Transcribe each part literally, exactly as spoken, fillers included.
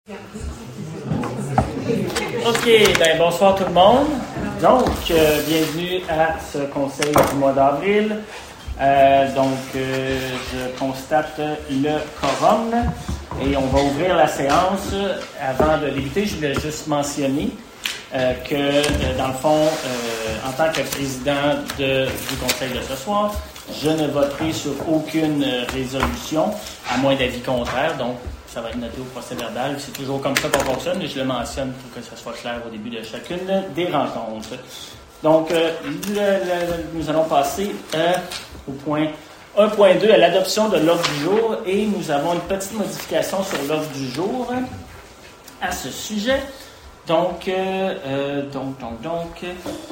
OK, ben bonsoir tout le monde. Donc, euh, bienvenue à ce conseil du mois d'avril. Euh, donc, euh, je constate le quorum et on va ouvrir la séance. Avant de débuter, je voulais juste mentionner euh, que, euh, dans le fond, euh, en tant que président de, du conseil de ce soir, je ne voterai sur aucune résolution, à moins d'avis contraire. Donc, ça va être noté au procès-verbal. C'est toujours comme ça qu'on fonctionne, mais je le mentionne pour que ça soit clair au début de chacune des rencontres. Donc, euh, le, le, nous allons passer euh, au point un point deux, à l'adoption de l'ordre du jour, et nous avons une petite modification sur l'ordre du jour à ce sujet. Donc, euh, euh, donc, donc, donc,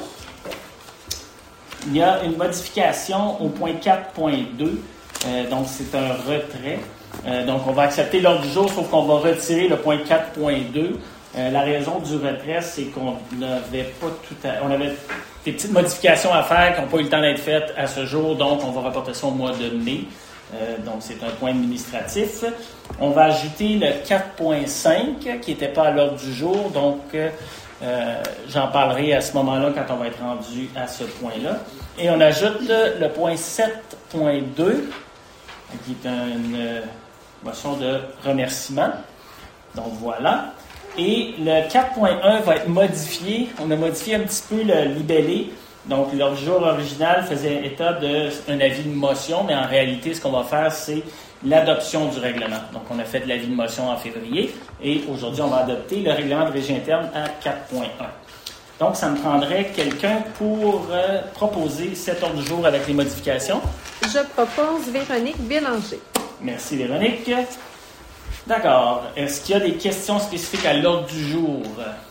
il y a une modification au point quatre point deux. Euh, donc, c'est un retrait. Euh, donc, on va accepter l'ordre du jour, sauf qu'on va retirer le point quatre point deux. Euh, la raison du retrait, c'est qu'on n'avait pas tout à... On avait des petites modifications à faire qui n'ont pas eu le temps d'être faites à ce jour, donc on va reporter ça au mois de mai. Euh, donc, c'est un point administratif. On va ajouter le quatre point cinq, qui n'était pas à l'ordre du jour, donc euh, j'en parlerai à ce moment-là quand on va être rendu à ce point-là. Et on ajoute le point sept point deux, qui est une motion de remerciement. Donc, voilà. Et le quatre point un va être modifié. On a modifié un petit peu le libellé. Donc, l'ordre du jour original faisait état d'un avis de motion, mais en réalité, ce qu'on va faire, c'est l'adoption du règlement. Donc, on a fait de l'avis de motion en février, et aujourd'hui, on va adopter le règlement de régie interne à quatre point un. Donc, ça me prendrait quelqu'un pour euh, proposer cet ordre du jour avec les modifications. Je propose Véronique Bélanger. Merci, Véronique. D'accord. Est-ce qu'il y a des questions spécifiques à l'ordre du jour?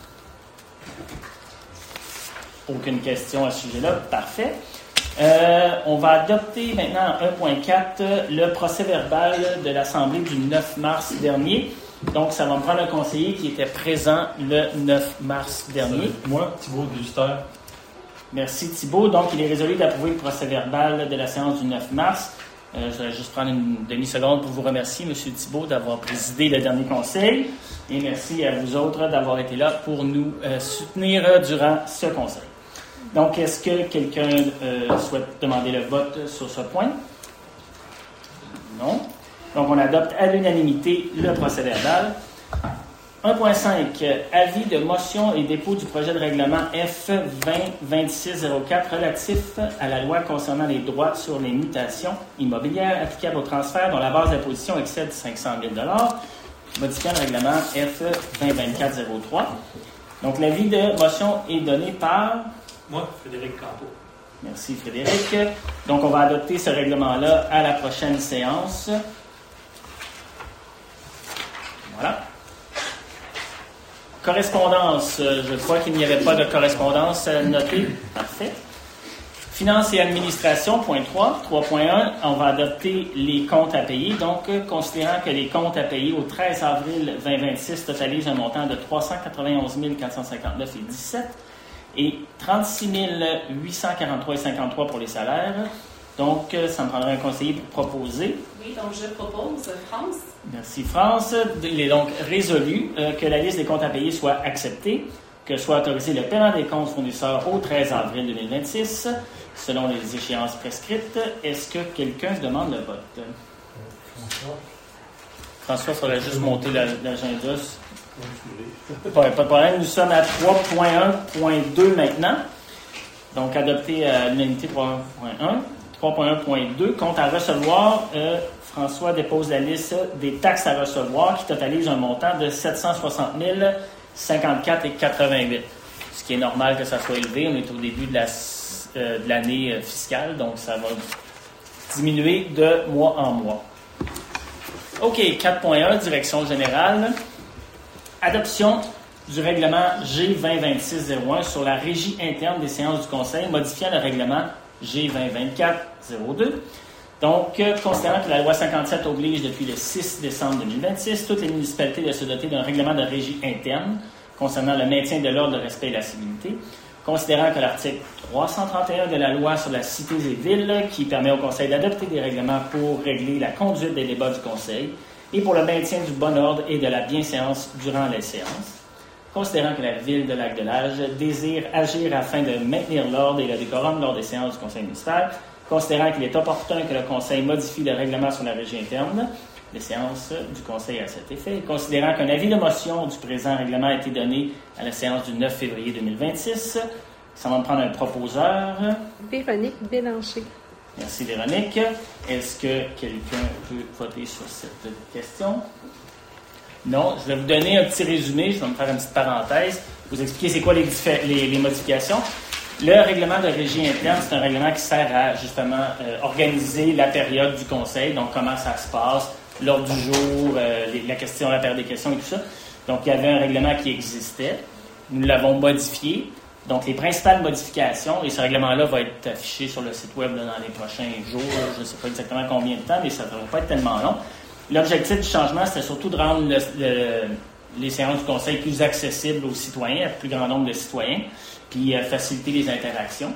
Aucune question à ce sujet-là. Parfait. Euh, on va adopter maintenant en un point quatre le procès-verbal de l'Assemblée du neuf mars dernier. Donc, ça va me prendre un conseiller qui était présent le neuf mars dernier. Moi, Thibault Duster. Merci, Thibault. Donc, il est résolu d'approuver le procès-verbal de la séance du neuf mars. Euh, je vais juste prendre une demi-seconde pour vous remercier, M. Thibault, d'avoir présidé le dernier conseil. Et merci à vous autres d'avoir été là pour nous euh, soutenir durant ce conseil. Donc, est-ce que quelqu'un euh, souhaite demander le vote sur ce point? Non. Donc, on adopte à l'unanimité le procès-verbal. un point cinq. Avis de motion et dépôt du projet de règlement F vingt vingt-six zéro quatre relatif à la loi concernant les droits sur les mutations immobilières applicables au transfert dont la base d'imposition excède cinq cent mille dollars, modifiant le règlement F vingt vingt-quatre zéro trois. Donc, l'avis de motion est donné par... Moi, Frédéric Campeau. Merci, Frédéric. Donc, on va adopter ce règlement-là à la prochaine séance. Voilà. Correspondance. Je crois qu'il n'y avait pas de correspondance notée. Parfait. Finances et administration, point trois. trois point un, on va adopter les comptes à payer. Donc, considérant que les comptes à payer au treize avril vingt vingt-six totalisent un montant de trois cent quatre-vingt-onze mille quatre cent cinquante-neuf virgule dix-sept et trente-six mille huit cent quarante-trois virgule cinquante-trois pour les salaires. Donc, ça me prendrait un conseiller pour proposer. Oui, donc je propose France. Merci, France. Il est donc résolu euh, que la liste des comptes à payer soit acceptée, que soit autorisé le paiement des comptes fournisseurs au treize avril deux mille vingt-six, selon les échéances prescrites. Est-ce que quelqu'un demande le vote? François. François, il faudrait juste monter l'agenda. Pas, pas de problème. Nous sommes à trois point un point deux maintenant. Donc, adopté à l'unanimité trois point un. trois point un point deux. Compte à recevoir. Euh, François dépose la liste des taxes à recevoir qui totalise un montant de sept cent soixante mille cinquante-quatre virgule quatre-vingt-huit. Ce qui est normal que ça soit élevé. On est au début de, la, euh, de l'année fiscale, donc ça va diminuer de mois en mois. OK, quatre point un, direction générale. Adoption du règlement G vingt vingt-six zéro un sur la régie interne des séances du Conseil, modifiant le règlement G vingt vingt-quatre zéro deux. Donc, euh, considérant que la loi cinquante-sept oblige depuis le six décembre deux mille vingt-six toutes les municipalités de se doter d'un règlement de régie interne concernant le maintien de l'ordre, le respect et la civilité, considérant que l'article trois cent trente et un de la loi sur la Cités et Villes, qui permet au Conseil d'adopter des règlements pour régler la conduite des débats du Conseil, et pour le maintien du bon ordre et de la bienséance durant les séances. Considérant que la Ville de Lac-de-L'Âge désire agir afin de maintenir l'ordre et le décorum lors des séances du Conseil municipal, considérant qu'il est opportun que le Conseil modifie le règlement sur la régie interne des séances du Conseil à cet effet, considérant qu'un avis de motion du présent règlement a été donné à la séance du neuf février deux mille vingt-six, ça va me prendre un proposeur. Véronique Bélanger. Merci Véronique. Est-ce que quelqu'un peut voter sur cette question? Non. Je vais vous donner un petit résumé. Je vais me faire une petite parenthèse. Vous expliquer c'est quoi les, les, les modifications. Le règlement de régie interne, c'est un règlement qui sert à justement euh, organiser la période du Conseil, donc comment ça se passe, l'ordre du jour, euh, les, la question, la période des questions et tout ça. Donc il y avait un règlement qui existait. Nous l'avons modifié. Donc, les principales modifications, et ce règlement-là va être affiché sur le site web là, dans les prochains jours, je ne sais pas exactement combien de temps, mais ça ne va pas être tellement long. L'objectif du changement, c'était surtout de rendre le, le, les séances du Conseil plus accessibles aux citoyens, à plus grand nombre de citoyens, puis euh, faciliter les interactions.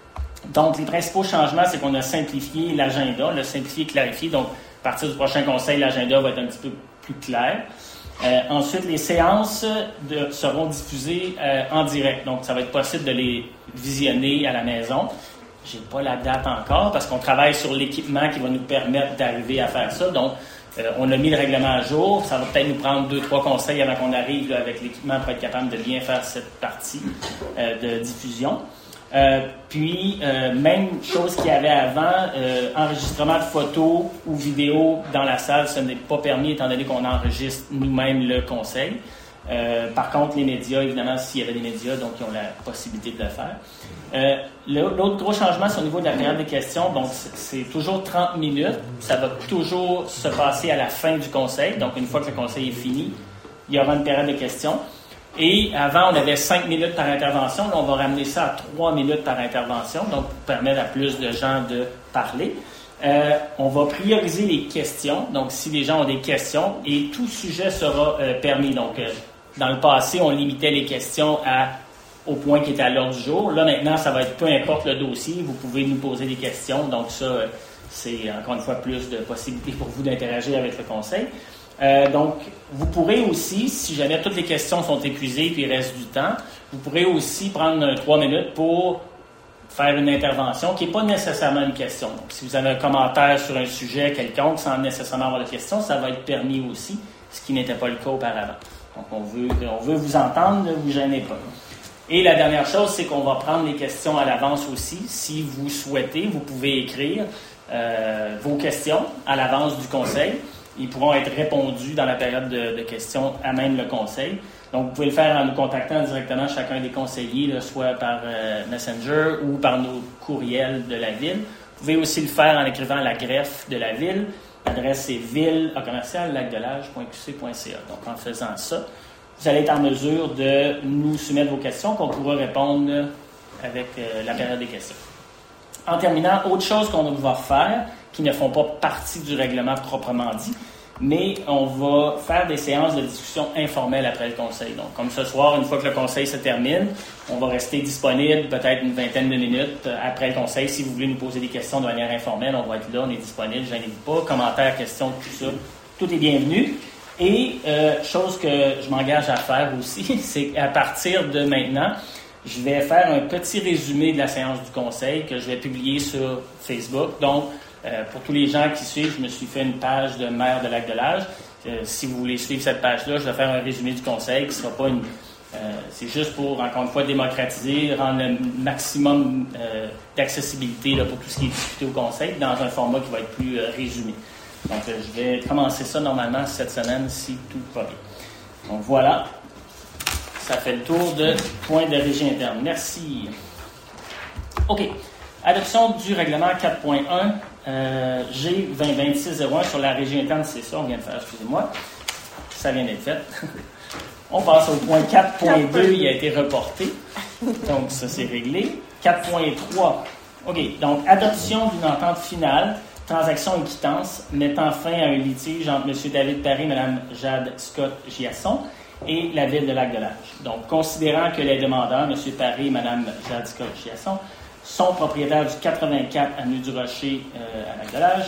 Donc, les principaux changements, c'est qu'on a simplifié l'agenda, on l'a simplifié, clarifié. Donc, à partir du prochain Conseil, l'agenda va être un petit peu plus clair. Euh, ensuite, les séances de, seront diffusées euh, en direct. Donc, ça va être possible de les visionner à la maison. Je n'ai pas la date encore parce qu'on travaille sur l'équipement qui va nous permettre d'arriver à faire ça. Donc, euh, on a mis le règlement à jour. Ça va peut-être nous prendre deux, trois conseils avant qu'on arrive là, avec l'équipement pour être capable de bien faire cette partie euh, de diffusion. Euh, puis, euh, même chose qu'il y avait avant, euh, enregistrement de photos ou vidéos dans la salle, ce n'est pas permis étant donné qu'on enregistre nous-mêmes le conseil. Euh, par contre, les médias, évidemment, s'il y avait des médias, donc ils ont la possibilité de le faire. Euh, l'autre gros changement, c'est au niveau de la période des questions. Donc, c'est toujours trente minutes. Ça va toujours se passer à la fin du conseil. Donc, une fois que le conseil est fini, il y aura une période de questions. Et avant, on avait cinq minutes par intervention. Là, on va ramener ça à trois minutes par intervention, donc pour permettre à plus de gens de parler. Euh, on va prioriser les questions. Donc, si les gens ont des questions, et tout sujet sera euh, permis. Donc, euh, dans le passé, on limitait les questions à, au point qui était à l'ordre du jour. Là, maintenant, ça va être peu importe le dossier. Vous pouvez nous poser des questions. Donc, ça, euh, c'est encore une fois plus de possibilités pour vous d'interagir avec le conseil. Euh, donc, vous pourrez aussi, si jamais toutes les questions sont épuisées et il reste du temps, vous pourrez aussi prendre euh, trois minutes pour faire une intervention qui n'est pas nécessairement une question. Donc, si vous avez un commentaire sur un sujet quelconque sans nécessairement avoir de question, ça va être permis aussi, ce qui n'était pas le cas auparavant. Donc, on veut, on veut vous entendre, ne vous gênez pas. Et la dernière chose, c'est qu'on va prendre les questions à l'avance aussi. Si vous souhaitez, vous pouvez écrire euh, vos questions à l'avance du conseil. Ils pourront être répondus dans la période de, de questions à même le conseil. Donc, vous pouvez le faire en nous contactant directement chacun des conseillers, là, soit par euh, Messenger ou par nos courriels de la Ville. Vous pouvez aussi le faire en écrivant à la greffe de la Ville. L'adresse est ville à commercial lac de l'âge point q c point c a. Donc, en faisant ça, vous allez être en mesure de nous soumettre vos questions qu'on pourra répondre avec euh, la période des questions. En terminant, autre chose qu'on va pouvoir faire, qui ne font pas partie du règlement proprement dit, mais on va faire des séances de discussion informelles après le conseil. Donc, comme ce soir, une fois que le conseil se termine, on va rester disponible peut-être une vingtaine de minutes après le conseil. Si vous voulez nous poser des questions de manière informelle, on va être là, on est disponible, gênez-vous pas, commentaires, questions, tout ça, tout est bienvenu. Et euh, chose que je m'engage à faire aussi, c'est qu'à partir de maintenant, je vais faire un petit résumé de la séance du conseil que je vais publier sur Facebook. Donc, Euh, pour tous les gens qui suivent, je me suis fait une page de maire de Lac-de-l'Âge. Euh, si vous voulez suivre cette page-là, je vais faire un résumé du conseil qui sera pas une... Euh, c'est juste pour, encore une fois, démocratiser, rendre le maximum euh, d'accessibilité là, pour tout ce qui est discuté au conseil dans un format qui va être plus euh, résumé. Donc, euh, je vais commencer ça normalement cette semaine si tout va bien. Donc, voilà. Ça fait le tour de point de régie interne. Merci. OK. Adoption du règlement quatre point un. Euh, G vingt vingt-six zéro un sur la régie interne, c'est ça, on vient de faire, excusez-moi. Ça vient d'être fait. On passe au point quatre point deux, il a été reporté. Donc, ça, c'est réglé. quatre point trois. OK, donc, adoption d'une entente finale, transaction et quittance, mettant fin à un litige entre M. David Paré et Mme Jade Scott-Giasson et la Ville de Lac-de-l'Âge. Donc, considérant que les demandeurs, M. Paré et Mme Jade Scott-Giasson, sont propriétaires du quatre-vingt-quatre avenue du Rocher euh, à Lac-de-l'Âge,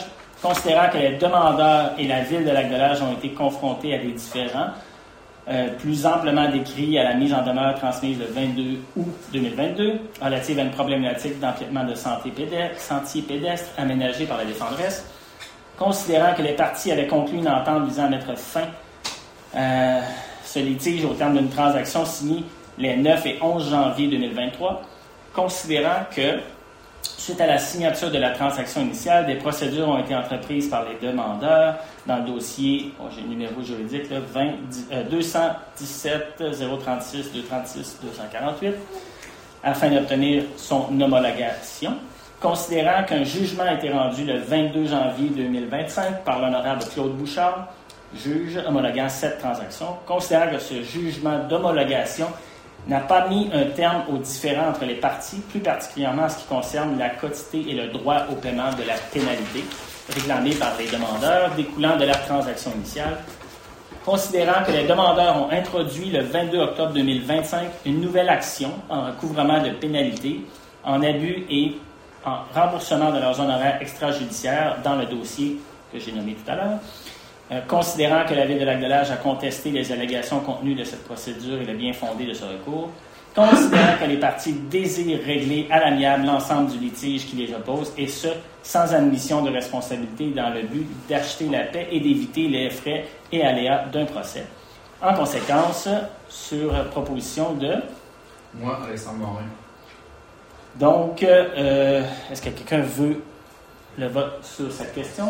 considérant que les demandeurs et la Ville de Lac-de-L'Âge ont été confrontés à des différends, euh, plus amplement décrits à la mise en demeure transmise le vingt-deux août deux mille vingt-deux, relative à une problématique d'empiètement de santé pédestre, sentiers pédestres aménagés par la défenderesse, considérant que les parties avaient conclu une entente visant à mettre fin à ce litige au terme d'une transaction signée les neuf et onze janvier deux mille vingt-trois, considérant que, suite à la signature de la transaction initiale, des procédures ont été entreprises par les demandeurs dans le dossier, oh, j'ai le numéro juridique, là, vingt, euh, deux cent dix-sept zéro trente-six deux cent trente-six deux cent quarante-huit, afin d'obtenir son homologation, considérant qu'un jugement a été rendu le vingt-deux janvier deux mille vingt-cinq par l'honorable Claude Bouchard, juge homologuant cette transaction, considérant que ce jugement d'homologation n'a pas mis un terme aux différends entre les parties, plus particulièrement en ce qui concerne la quotité et le droit au paiement de la pénalité réclamée par les demandeurs découlant de la transaction initiale, considérant que les demandeurs ont introduit le vingt-deux octobre deux mille vingt-cinq une nouvelle action en recouvrement de pénalités, en abus et en remboursement de leurs honoraires extrajudiciaires dans le dossier que j'ai nommé tout à l'heure, Euh, considérant que la Ville de Lac-de-L'Âge a contesté les allégations contenues de cette procédure et le bien fondé de ce recours, considérant que les parties désirent régler à l'amiable l'ensemble du litige qui les oppose, et ce, sans admission de responsabilité dans le but d'acheter la paix et d'éviter les frais et aléas d'un procès. En conséquence, sur proposition de... Moi, Alexandre Morin. Donc, euh, est-ce que quelqu'un veut le vote sur cette question?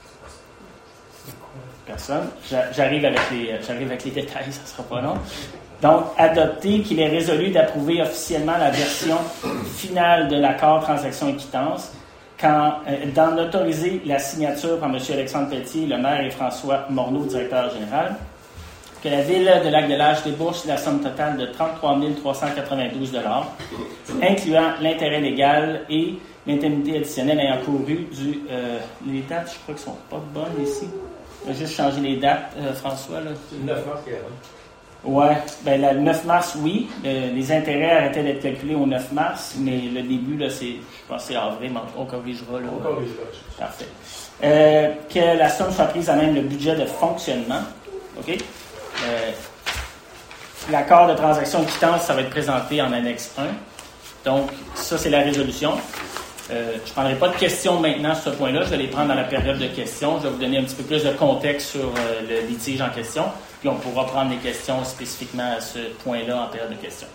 Personne. J'arrive avec les, j'arrive avec les détails, ça ne sera pas long. Donc, adopter qu'il est résolu d'approuver officiellement la version finale de l'accord transaction-équitance quand, euh, d'en autoriser la signature par M. Alexandre Pelletier, le maire, et François Morneau, directeur général, que la Ville de Lac-de-L'Âge débourse la somme totale de trente-trois mille trois cent quatre-vingt-douze dollars, incluant l'intérêt légal et l'indemnité additionnelle ayant couru du... Euh, les dates, je crois qu'elles ne sont pas bonnes ici. On va juste changer les dates, euh, François. Là. C'est le neuf mars qui est là. Oui, ben, le neuf mars, oui. Euh, les intérêts arrêtaient d'être calculés au neuf mars, mais le début, là, c'est, je pense que c'est avril, mais on corrigera. Là, On corrigera. Parfait. Euh, que la somme soit prise à même le budget de fonctionnement. OK? Euh, l'accord de transaction quittance, ça va être présenté en annexe un. Donc, ça, c'est la résolution. Euh, je ne prendrai pas de questions maintenant sur ce point-là. Je vais les prendre dans la période de questions. Je vais vous donner un petit peu plus de contexte sur euh, le litige en question. Puis on pourra prendre les questions spécifiquement à ce point-là en période de questions.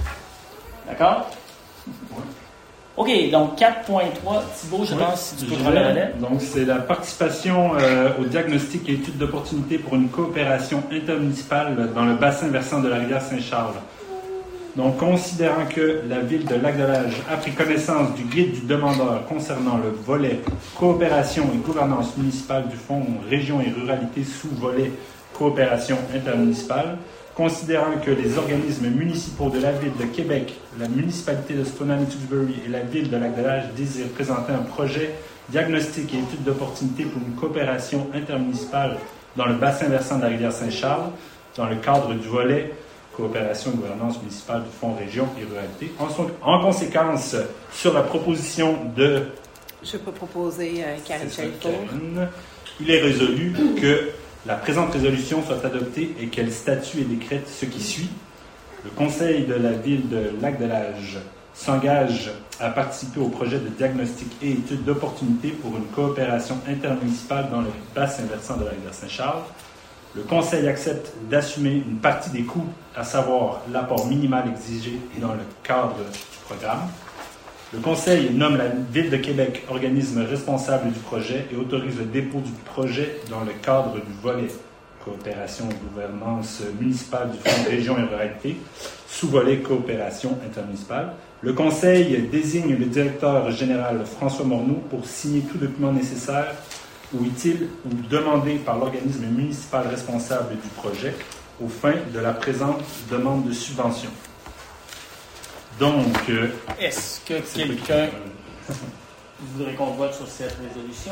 D'accord? Oui. OK, donc quatre point trois. Thibault, je Oui, pense si tu peux je prendre le vais. relais. Donc, c'est la participation euh, au diagnostic et études d'opportunité pour une coopération intermunicipale dans le bassin versant de la rivière Saint-Charles. Donc, considérant que la Ville de Lac-de-L'Âge a pris connaissance du guide du demandeur concernant le volet coopération et gouvernance municipale du Fonds Région et Ruralité sous volet coopération intermunicipale, considérant que les organismes municipaux de la Ville de Québec, la municipalité de Stoneham-Tewksbury et la Ville de Lac-de-L'Âge désirent présenter un projet diagnostic et étude d'opportunité pour une coopération intermunicipale dans le bassin versant de la rivière Saint-Charles, dans le cadre du volet coopération et gouvernance municipale du Fonds Région et Ruralité. En, son, en conséquence, sur la proposition de... Je peux proposer euh, Karine Chalfour. Il est résolu que la présente résolution soit adoptée et qu'elle statue et décrète ce qui suit. Le Conseil de la Ville de Lac-de-L'Âge s'engage à participer au projet de diagnostic et étude d'opportunité pour une coopération intermunicipale dans le bassin versant de la rivière Saint-Charles. Le Conseil accepte d'assumer une partie des coûts, à savoir l'apport minimal exigé dans le cadre du programme. Le Conseil nomme la Ville de Québec organisme responsable du projet et autorise le dépôt du projet dans le cadre du volet coopération et gouvernance municipale du Fonds Région et Ruralité, sous-volet coopération intermunicipale. Le Conseil désigne le directeur général François Morneau pour signer tout document nécessaire ou utile ou demandé par l'organisme municipal responsable du projet aux fins de la présente demande de subvention. Donc, euh, est-ce que quelqu'un voudrait qu'on vote sur cette résolution?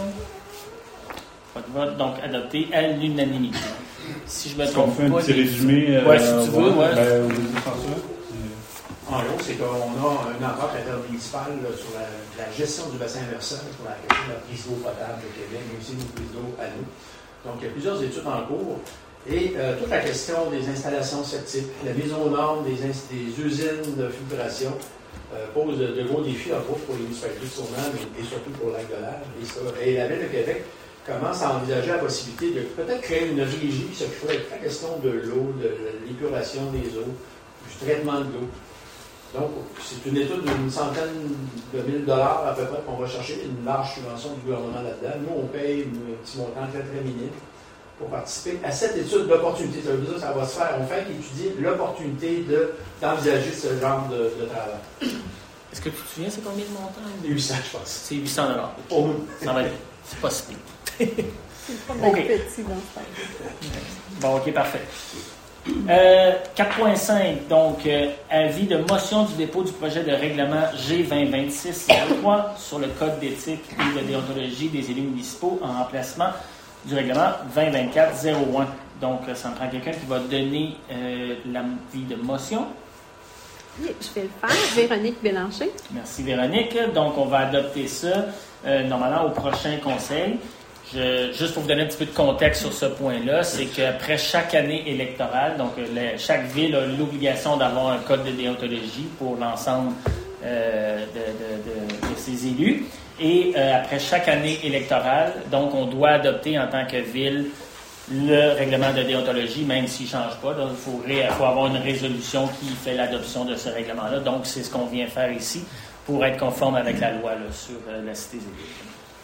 Pas de vote, donc adopté à l'unanimité. Si je me est-ce qu'on trompe fait un pas, petit les- résumé? Ouais, si tu veux, ouais. Ben, vous voulez faire ça? En gros, c'est qu'on a une entente intermunicipale là, sur la, la gestion du bassin versant pour la question de la prise d'eau potable au Québec, mais aussi une prise d'eau à nous. Donc, il y a plusieurs études en cours. Et euh, toute la question des installations septiques, la mise aux normes des, des usines de filtration euh, pose de, de gros défis, entre autres, pour les municipalités de Saumon et, et surtout pour Lac-de-Lage. Et, ça, et la Ville de Québec commence à envisager la possibilité de peut-être créer une régie qui s'occuperait de la question de l'eau, de l'épuration des eaux, du traitement de l'eau. Donc, c'est une étude d'une centaine de mille dollars à peu près qu'on va chercher, une large subvention du gouvernement là-dedans. Nous, on paye un petit montant très, très minime pour participer à cette étude d'opportunité. Ça veut dire que ça va se faire. On fait qu'étudier l'opportunité de, d'envisager ce genre de, de travail. Est-ce que tu te souviens, c'est combien de montant? huit cents, je pense. C'est huit cents dollars. Pour nous. Ça va être, c'est pas si pire. C'est pas OK. petit dans ce temps. Bon, OK, parfait. Euh, quatre point cinq, donc, euh, avis de motion du dépôt du projet de règlement G vingt vingt-six trois sur le code d'éthique et de déontologie des élus municipaux en remplacement du règlement vingt vingt-quatre zéro un. Donc, euh, ça me prend quelqu'un qui va donner euh, l'avis de motion. Oui, je vais le faire. Véronique Bélanger. Merci, Véronique. Donc, on va adopter ça euh, normalement au prochain conseil. Je, juste pour vous donner un petit peu de contexte sur ce point-là, c'est qu'après chaque année électorale, donc le, chaque ville a l'obligation d'avoir un code de déontologie pour l'ensemble euh, de, de, de, de ses élus. Et euh, après chaque année électorale, donc on doit adopter en tant que ville le règlement de déontologie, même s'il ne change pas. Donc, il faut, ré, faut avoir une résolution qui fait l'adoption de ce règlement-là. Donc, c'est ce qu'on vient faire ici pour être conforme avec la loi là, sur euh, la cité élue.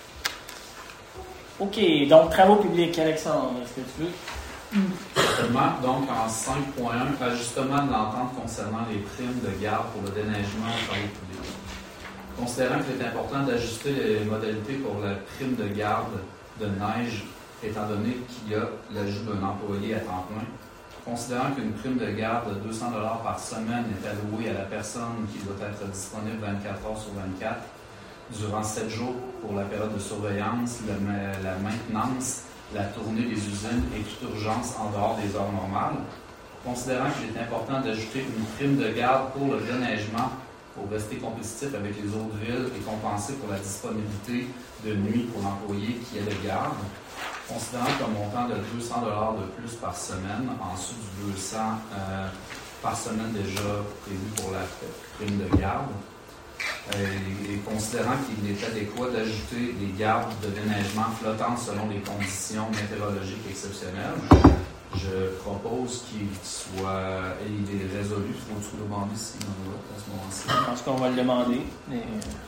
OK, donc travaux publics. Alexandre, est-ce que tu veux? Certainement. Donc, en cinq point un, ajustement de l'entente concernant les primes de garde pour le déneigement aux travaux publics. Considérant qu'il est important d'ajuster les modalités pour la prime de garde de neige, étant donné qu'il y a l'ajout d'un employé à temps plein, considérant qu'une prime de garde de deux cents dollars par semaine est allouée à la personne qui doit être disponible vingt-quatre heures sur vingt-quatre, durant sept jours pour la période de surveillance, la, la maintenance, la tournée des usines et toute urgence en dehors des heures normales. Considérant qu'il est important d'ajouter une prime de garde pour le déneigement pour rester compétitif avec les autres villes et compenser pour la disponibilité de nuit pour l'employé qui est de garde. Considérant qu'un montant de deux cents dollars de plus par semaine, en dessous du deux cents euh, par semaine déjà prévu pour la prime de garde, Et, et considérant qu'il est adéquat d'ajouter des gardes de déneigement flottantes selon les conditions météorologiques exceptionnelles, je propose qu'il soit, et il est résolu, il faut le demander s'il en vote à ce moment-ci. Je pense qu'on va le demander. Mais...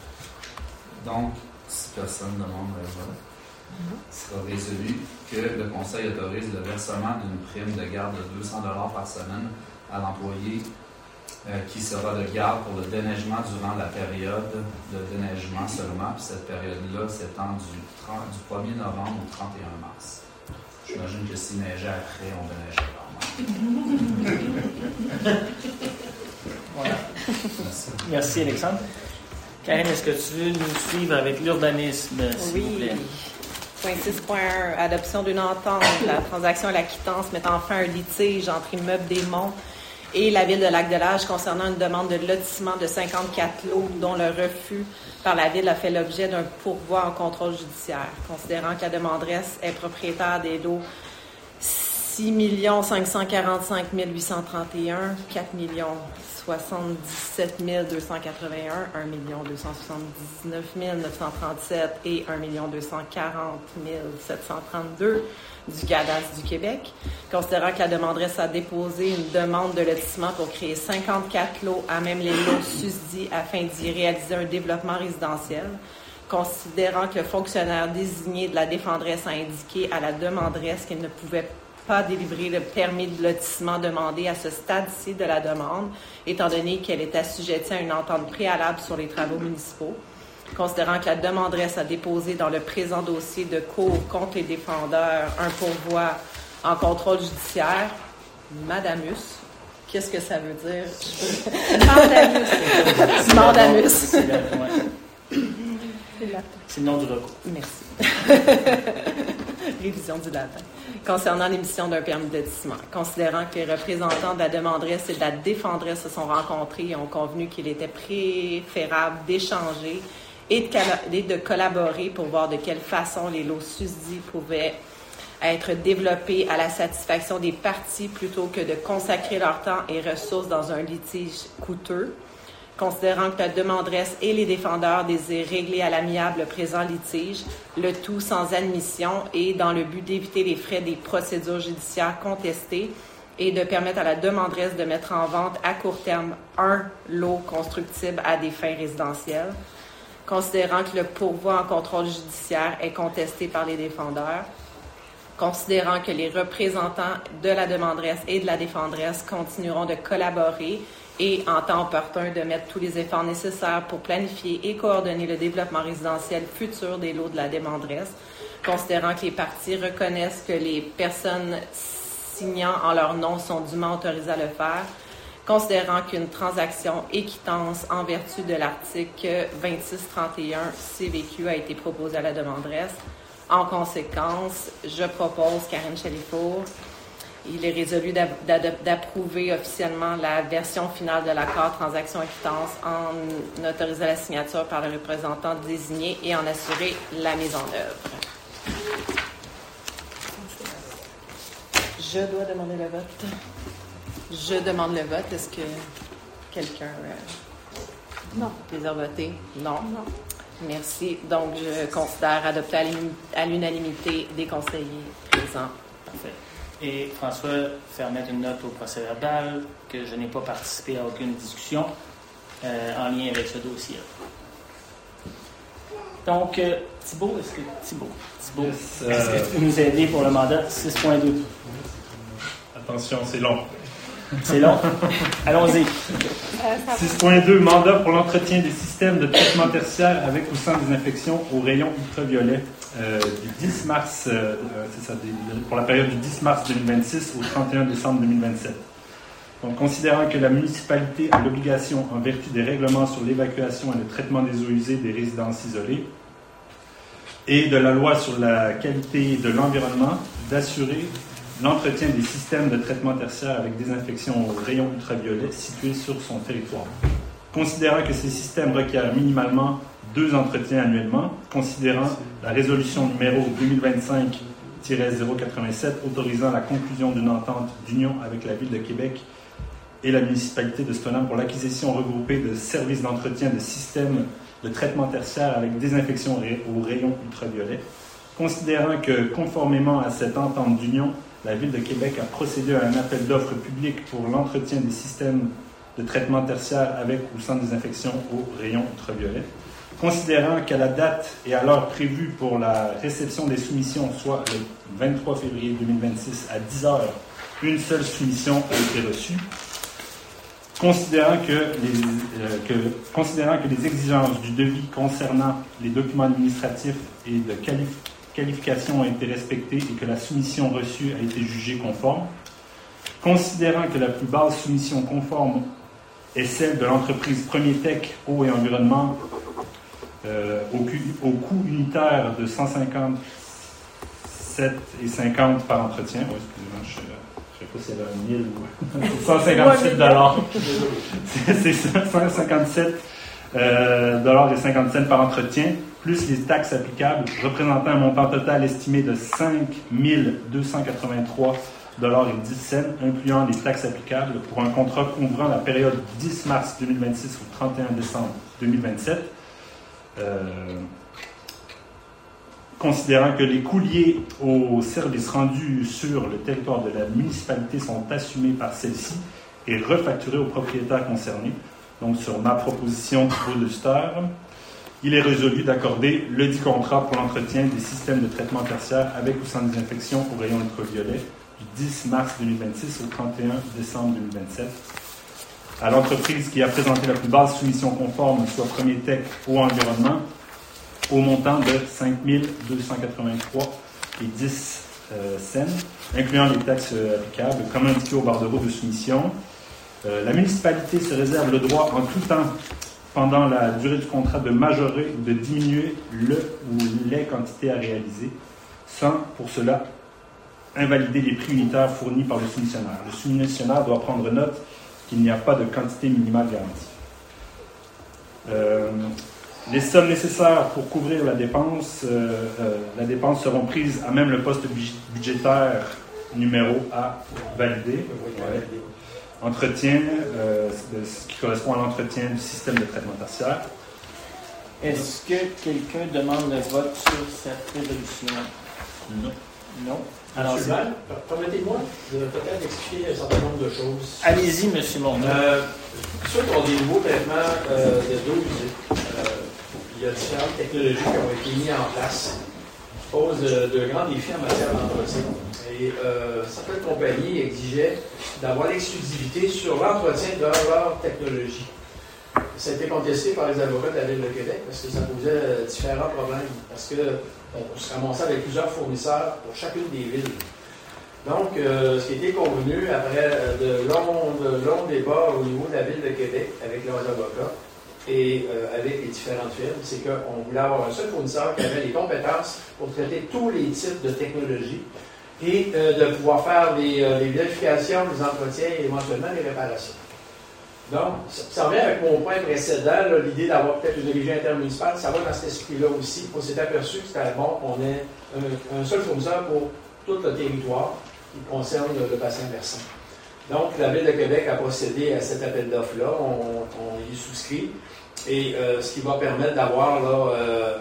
Donc, si personne ne demande le vote, il sera résolu que le Conseil autorise le versement d'une prime de garde de deux cents dollars par semaine à l'employé Euh, qui sera de garde pour le déneigement durant la période de déneigement seulement, puis cette période-là s'étend du, du premier novembre au trente et un mars. J'imagine que s'il neigeait après, on déneigerait vraiment. Voilà. Merci. Merci, Alexandre. Karine, est-ce que tu veux nous suivre avec l'urbanisme, s'il Oui. vous plaît? Point six point un, adoption d'une entente, la transaction à la quittance mettant fin à un litige entre Immeubles des Monts et la Ville de Lac-de-Lage concernant une demande de lotissement de cinquante-quatre lots dont le refus par la Ville a fait l'objet d'un pourvoi en contrôle judiciaire. Considérant que la demanderesse est propriétaire des lots six millions cinq cent quarante-cinq mille huit cent trente et un, quatre millions soixante-dix-sept mille deux cent quatre-vingt-un, un million deux cent soixante-dix-neuf mille neuf cent trente-sept et un million deux cent quarante mille sept cent trente-deux du cadastre du Québec. Considérant que la demanderesse a déposé une demande de lotissement pour créer cinquante-quatre lots à même les lots susdits afin d'y réaliser un développement résidentiel. Considérant que le fonctionnaire désigné de la défenderesse a indiqué à la demanderesse qu'elle ne pouvait pas délivrer le permis de lotissement demandé à ce stade-ci de la demande, étant donné qu'elle est assujettie à une entente préalable sur les travaux municipaux. Considérant que la demanderesse a déposé dans le présent dossier de cour contre les défendeurs un pourvoi en contrôle judiciaire, Madamus, qu'est-ce que ça veut dire? Mandamus. Mandamus. C'est le, ouais. C'est le nom du recours. Merci. révision du latin, concernant l'émission d'un permis de lotissement. Considérant que les représentants de la demanderesse et de la défendresse se sont rencontrés et ont convenu qu'il était préférable d'échanger et de, et de collaborer pour voir de quelle façon les lots susdits pouvaient être développés à la satisfaction des parties plutôt que de consacrer leur temps et ressources dans un litige coûteux. Considérant que la demanderesse et les défendeurs désirent régler à l'amiable le présent litige, le tout sans admission et dans le but d'éviter les frais des procédures judiciaires contestées et de permettre à la demanderesse de mettre en vente à court terme un lot constructible à des fins résidentielles. Considérant que le pourvoi en contrôle judiciaire est contesté par les défendeurs. Considérant que les représentants de la demanderesse et de la défendresse continueront de collaborer et, en temps opportun, de mettre tous les efforts nécessaires pour planifier et coordonner le développement résidentiel futur des lots de la demanderesse, considérant que les parties reconnaissent que les personnes signant en leur nom sont dûment autorisées à le faire, considérant qu'une transaction équitance en vertu de l'article vingt-six trente et un C V Q a été proposée à la demanderesse. En conséquence, je propose, Karine Chalifour, il est résolu d'approuver officiellement la version finale de l'accord transaction-acquittance en autorisant la signature par le représentant désigné et en assurer la mise en œuvre. Je dois demander le vote. Je demande le vote. Est-ce que quelqu'un euh, non. désire voter? Non. Non. Merci. Donc, je considère adopter à l'unanimité des conseillers présents. Parfait. Et François, faire mettre une note au procès-verbal que je n'ai pas participé à aucune discussion euh, en lien avec ce dossier. Donc, euh, Thibault, est-ce que Thibault, Thibault yes, euh... est-ce que tu peux nous aider pour le mandat six point deux? Attention, c'est long. C'est long? Allons-y. six point deux, mandat pour l'entretien des systèmes de traitement tertiaire avec ou sans désinfection au rayon ultraviolet euh, du dix mars, euh, c'est ça, pour la période du dix mars deux mille vingt-six au trente et un décembre deux mille vingt-sept. Donc, considérant que la municipalité a l'obligation, en vertu des règlements sur l'évacuation et le traitement des eaux usées des résidences isolées et de la loi sur la qualité de l'environnement, d'assurer l'entretien des systèmes de traitement tertiaire avec désinfection aux rayons ultraviolets situés sur son territoire. Considérant que ces systèmes requièrent minimalement deux entretiens annuellement, considérant la résolution numéro deux mille vingt-cinq zéro quatre-vingt-sept autorisant la conclusion d'une entente d'union avec la Ville de Québec et la municipalité de Stoneham pour l'acquisition regroupée de services d'entretien de systèmes de traitement tertiaire avec désinfection aux rayons ultraviolets, considérant que, conformément à cette entente d'union, la Ville de Québec a procédé à un appel d'offres public pour l'entretien des systèmes de traitement tertiaire avec ou sans désinfection aux rayons ultraviolets. Considérant qu'à la date et à l'heure prévue pour la réception des soumissions, soit le vingt-trois février deux mille vingt-six à dix heures, une seule soumission a été reçue. Considérant que, les, euh, que, considérant que les exigences du devis concernant les documents administratifs et de qualification qualifications ont été respectées et que la soumission reçue a été jugée conforme. Considérant que la plus basse soumission conforme est celle de l'entreprise Premier Tech Eau et Environnement euh, au, au coût unitaire de cent cinquante-sept virgule cinquante par entretien. Oh, excusez-moi, je ne sais pas s'il y avait un mille ou cent cinquante-sept dollars. C'est ça, cent cinquante-sept dollars et cinquante cents par entretien, plus les taxes applicables, représentant un montant total estimé de cinq mille deux cent quatre-vingt-trois dollars et dix cents, incluant les taxes applicables, pour un contrat couvrant la période du dix mars deux mille vingt-six au trente et un décembre deux mille vingt-sept. Euh, considérant que les coûts liés aux services rendus sur le territoire de la municipalité sont assumés par celle-ci et refacturés aux propriétaires concernés. Donc, sur ma proposition de Luster, il est résolu d'accorder le dit contrat pour l'entretien des systèmes de traitement tertiaire avec ou sans désinfection aux rayons ultraviolets du dix mars deux mille vingt-six au trente et un décembre deux mille vingt-sept à l'entreprise qui a présenté la plus basse soumission conforme, soit Premier Tech Eau Environnement, au montant de cinq mille deux cent quatre-vingt-trois et dix euh, cents, incluant les taxes euh, applicables, comme indiqué au bordereau de soumission. Euh, la municipalité se réserve le droit en tout temps, pendant la durée du contrat, de majorer ou de diminuer le ou les quantités à réaliser, sans pour cela invalider les prix unitaires fournis par le soumissionnaire. Le soumissionnaire doit prendre note qu'il n'y a pas de quantité minimale garantie. Euh, les sommes nécessaires pour couvrir la dépense, euh, euh, la dépense seront prises à même le poste budgétaire numéro A validé. Ouais. Entretien, euh, ce qui correspond à l'entretien du système de traitement tertiaire. Est-ce que quelqu'un demande le vote sur cette résolution? Non. Non. Alors, Monsieur Val, permettez-moi de peut-être expliquer un certain nombre de choses. allez-y, M. Morneau. Euh, ceux qui ont des nouveaux traitements euh, de dos, euh, il y a différentes technologies qui ont été mises en place, qui posent de, de grands défis en matière d'entretien. Et euh, certaines compagnies exigeaient d'avoir l'exclusivité sur l'entretien de leur technologie. Ça a été contesté par les avocats de la Ville de Québec parce que ça posait différents problèmes. Parce qu'on se ramassait avec plusieurs fournisseurs pour chacune des villes. Donc, euh, ce qui était convenu après de longs, de longs débats au niveau de la Ville de Québec avec leurs avocats et euh, avec les différentes firmes, c'est qu'on voulait avoir un seul fournisseur qui avait les compétences pour traiter tous les types de technologies et euh, de pouvoir faire des, euh, des vérifications, des entretiens et éventuellement des réparations. Donc, ça revient avec mon point précédent, là, l'idée d'avoir peut-être une régie intermunicipale, ça va dans cet esprit-là aussi. On s'est aperçu que c'était bon qu'on ait un, un seul fournisseur pour tout le territoire qui concerne le, le bassin versant. Donc, la Ville de Québec a procédé à cet appel d'offres-là, on, on y souscrit, et euh, ce qui va permettre d'avoir là, euh,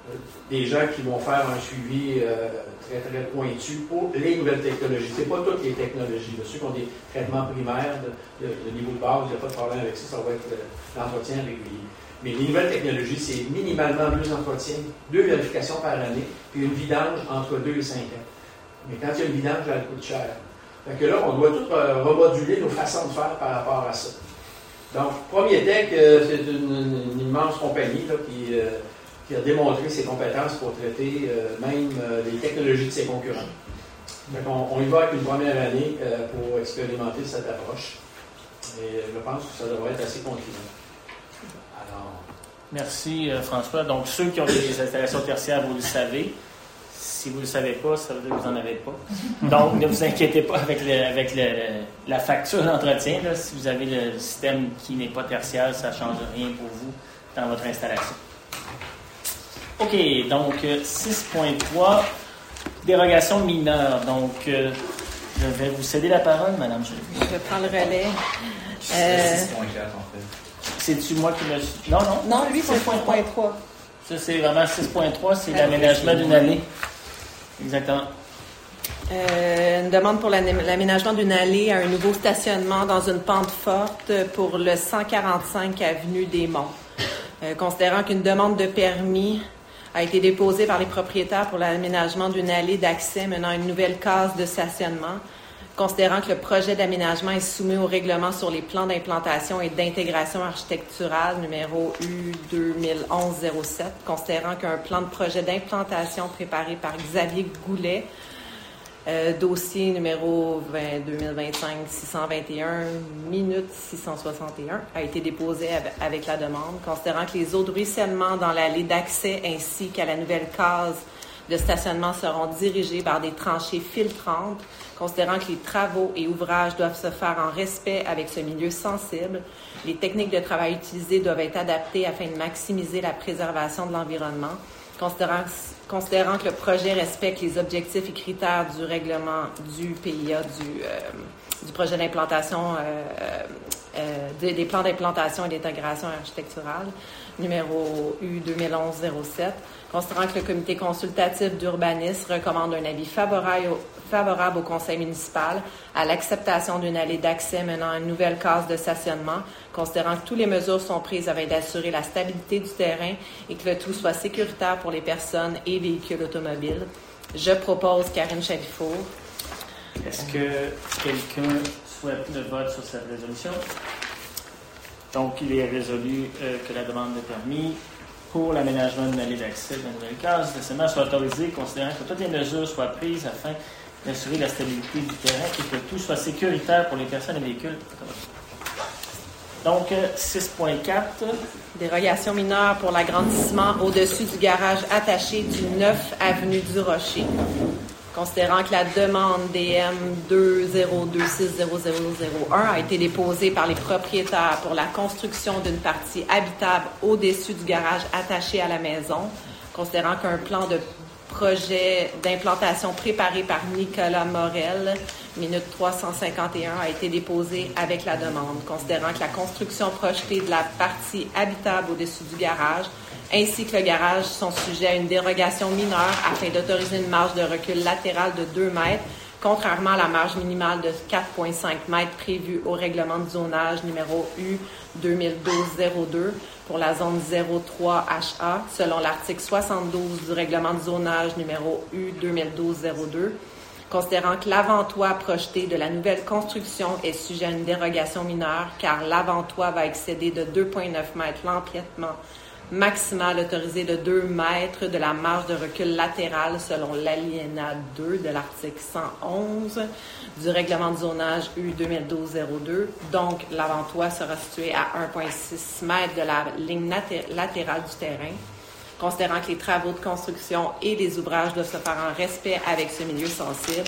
des gens qui vont faire un suivi euh, très, très pointu pour les nouvelles technologies. Ce n'est pas toutes les technologies. Ceux qui ont des traitements primaires de, de, de niveau de base, il n'y a pas de problème avec ça, ça va être euh, l'entretien régulier. Mais les nouvelles technologies, c'est minimalement deux entretiens, deux vérifications par année, puis une vidange entre deux et cinq ans. Mais quand il y a une vidange, elle coûte cher. Fait que là, on doit tout euh, remoduler nos façons de faire par rapport à ça. Donc, Promietech, euh, c'est une, une immense compagnie là, qui... Euh, qui a démontré ses compétences pour traiter euh, même euh, les technologies de ses concurrents. Donc, on, on y va avec une première année euh, pour expérimenter cette approche. Et je pense que ça devrait être assez concluant. Alors... Merci, euh, François. Donc, ceux qui ont des installations tertiaires, vous le savez. Si vous ne le savez pas, ça veut dire que vous n'en avez pas. Donc, ne vous inquiétez pas avec, le, avec le, la facture d'entretien. Là. Si vous avez le système qui n'est pas tertiaire, ça ne change rien pour vous dans votre installation. OK, donc six point trois, dérogation mineure. Donc, euh, je vais vous céder la parole, Mme Geneviève. Je prends le relais. C'est Euh, six point quatre en fait. C'est-tu moi qui me suis... Non, non. non, lui, c'est six point trois. Ça, c'est vraiment six point trois, c'est l'aménagement d'une allée. Exactement. Euh, une demande pour l'aménagement d'une allée à un nouveau stationnement dans une pente forte pour le cent quarante-cinq avenue des Monts. Euh, considérant qu'une demande de permis a été déposée par les propriétaires pour l'aménagement d'une allée d'accès menant à une nouvelle case de stationnement, considérant que le projet d'aménagement est soumis au règlement sur les plans d'implantation et d'intégration architecturale numéro U deux mille onze zéro sept, considérant qu'un plan de projet d'implantation préparé par Xavier Goulet, Euh, dossier numéro deux mille vingt-cinq six cent vingt et un, minute six cent soixante et un, a été déposé avec, avec la demande, considérant que les eaux de ruissellement dans l'allée d'accès ainsi qu'à la nouvelle case de stationnement seront dirigées par des tranchées filtrantes, considérant que les travaux et ouvrages doivent se faire en respect avec ce milieu sensible, les techniques de travail utilisées doivent être adaptées afin de maximiser la préservation de l'environnement, considérant Considérant que le projet respecte les objectifs et critères du règlement du P I A, du, euh, du projet d'implantation, euh, euh, des, des plans d'implantation et d'intégration architecturale, numéro U deux mille onze zéro sept, considérant que le comité consultatif d'urbanisme recommande un avis favorable au, favorable au conseil municipal à l'acceptation d'une allée d'accès menant à une nouvelle case de stationnement, considérant que toutes les mesures sont prises afin d'assurer la stabilité du terrain et que le tout soit sécuritaire pour les personnes et véhicules automobiles. Je propose Karine Chalifour. Est-ce que quelqu'un souhaite le vote sur cette résolution? Donc, il est résolu euh, que la demande de permis pour l'aménagement d'une allée d'accès d'une nouvelle case de stationnement soit autorisée, considérant que toutes les mesures soient prises afin d'assurer la stabilité du terrain et que tout soit sécuritaire pour les personnes et véhicules automobiles. Donc, six point quatre. Dérogation mineure pour l'agrandissement au-dessus du garage attaché du neuf avenue du Rocher. Considérant que la demande D M deux zéro deux six zéro zéro zéro un a été déposée par les propriétaires pour la construction d'une partie habitable au-dessus du garage attaché à la maison, considérant qu'un plan de projet d'implantation préparé par Nicolas Morel, minute trois cent cinquante et un, a été déposé avec la demande, considérant que la construction projetée de la partie habitable au-dessus du garage ainsi que le garage sont sujets à une dérogation mineure afin d'autoriser une marge de recul latérale de deux mètres, contrairement à la marge minimale de quatre virgule cinq mètres prévue au règlement de zonage numéro U deux mille douze zéro deux pour la zone zéro trois H A, selon l'article soixante-douze du règlement de zonage numéro U deux mille douze zéro deux, considérant que l'avant-toit projeté de la nouvelle construction est sujet à une dérogation mineure, car l'avant-toit va excéder de deux virgule neuf mètres l'empiètement maximal autorisé de deux mètres de la marge de recul latérale selon l'alinéa deux de l'article cent onze du règlement de zonage U deux mille douze zéro deux. Donc, l'avant-toit sera situé à un virgule six mètres de la ligne latérale du terrain. Considérant que les travaux de construction et les ouvrages doivent se faire en respect avec ce milieu sensible,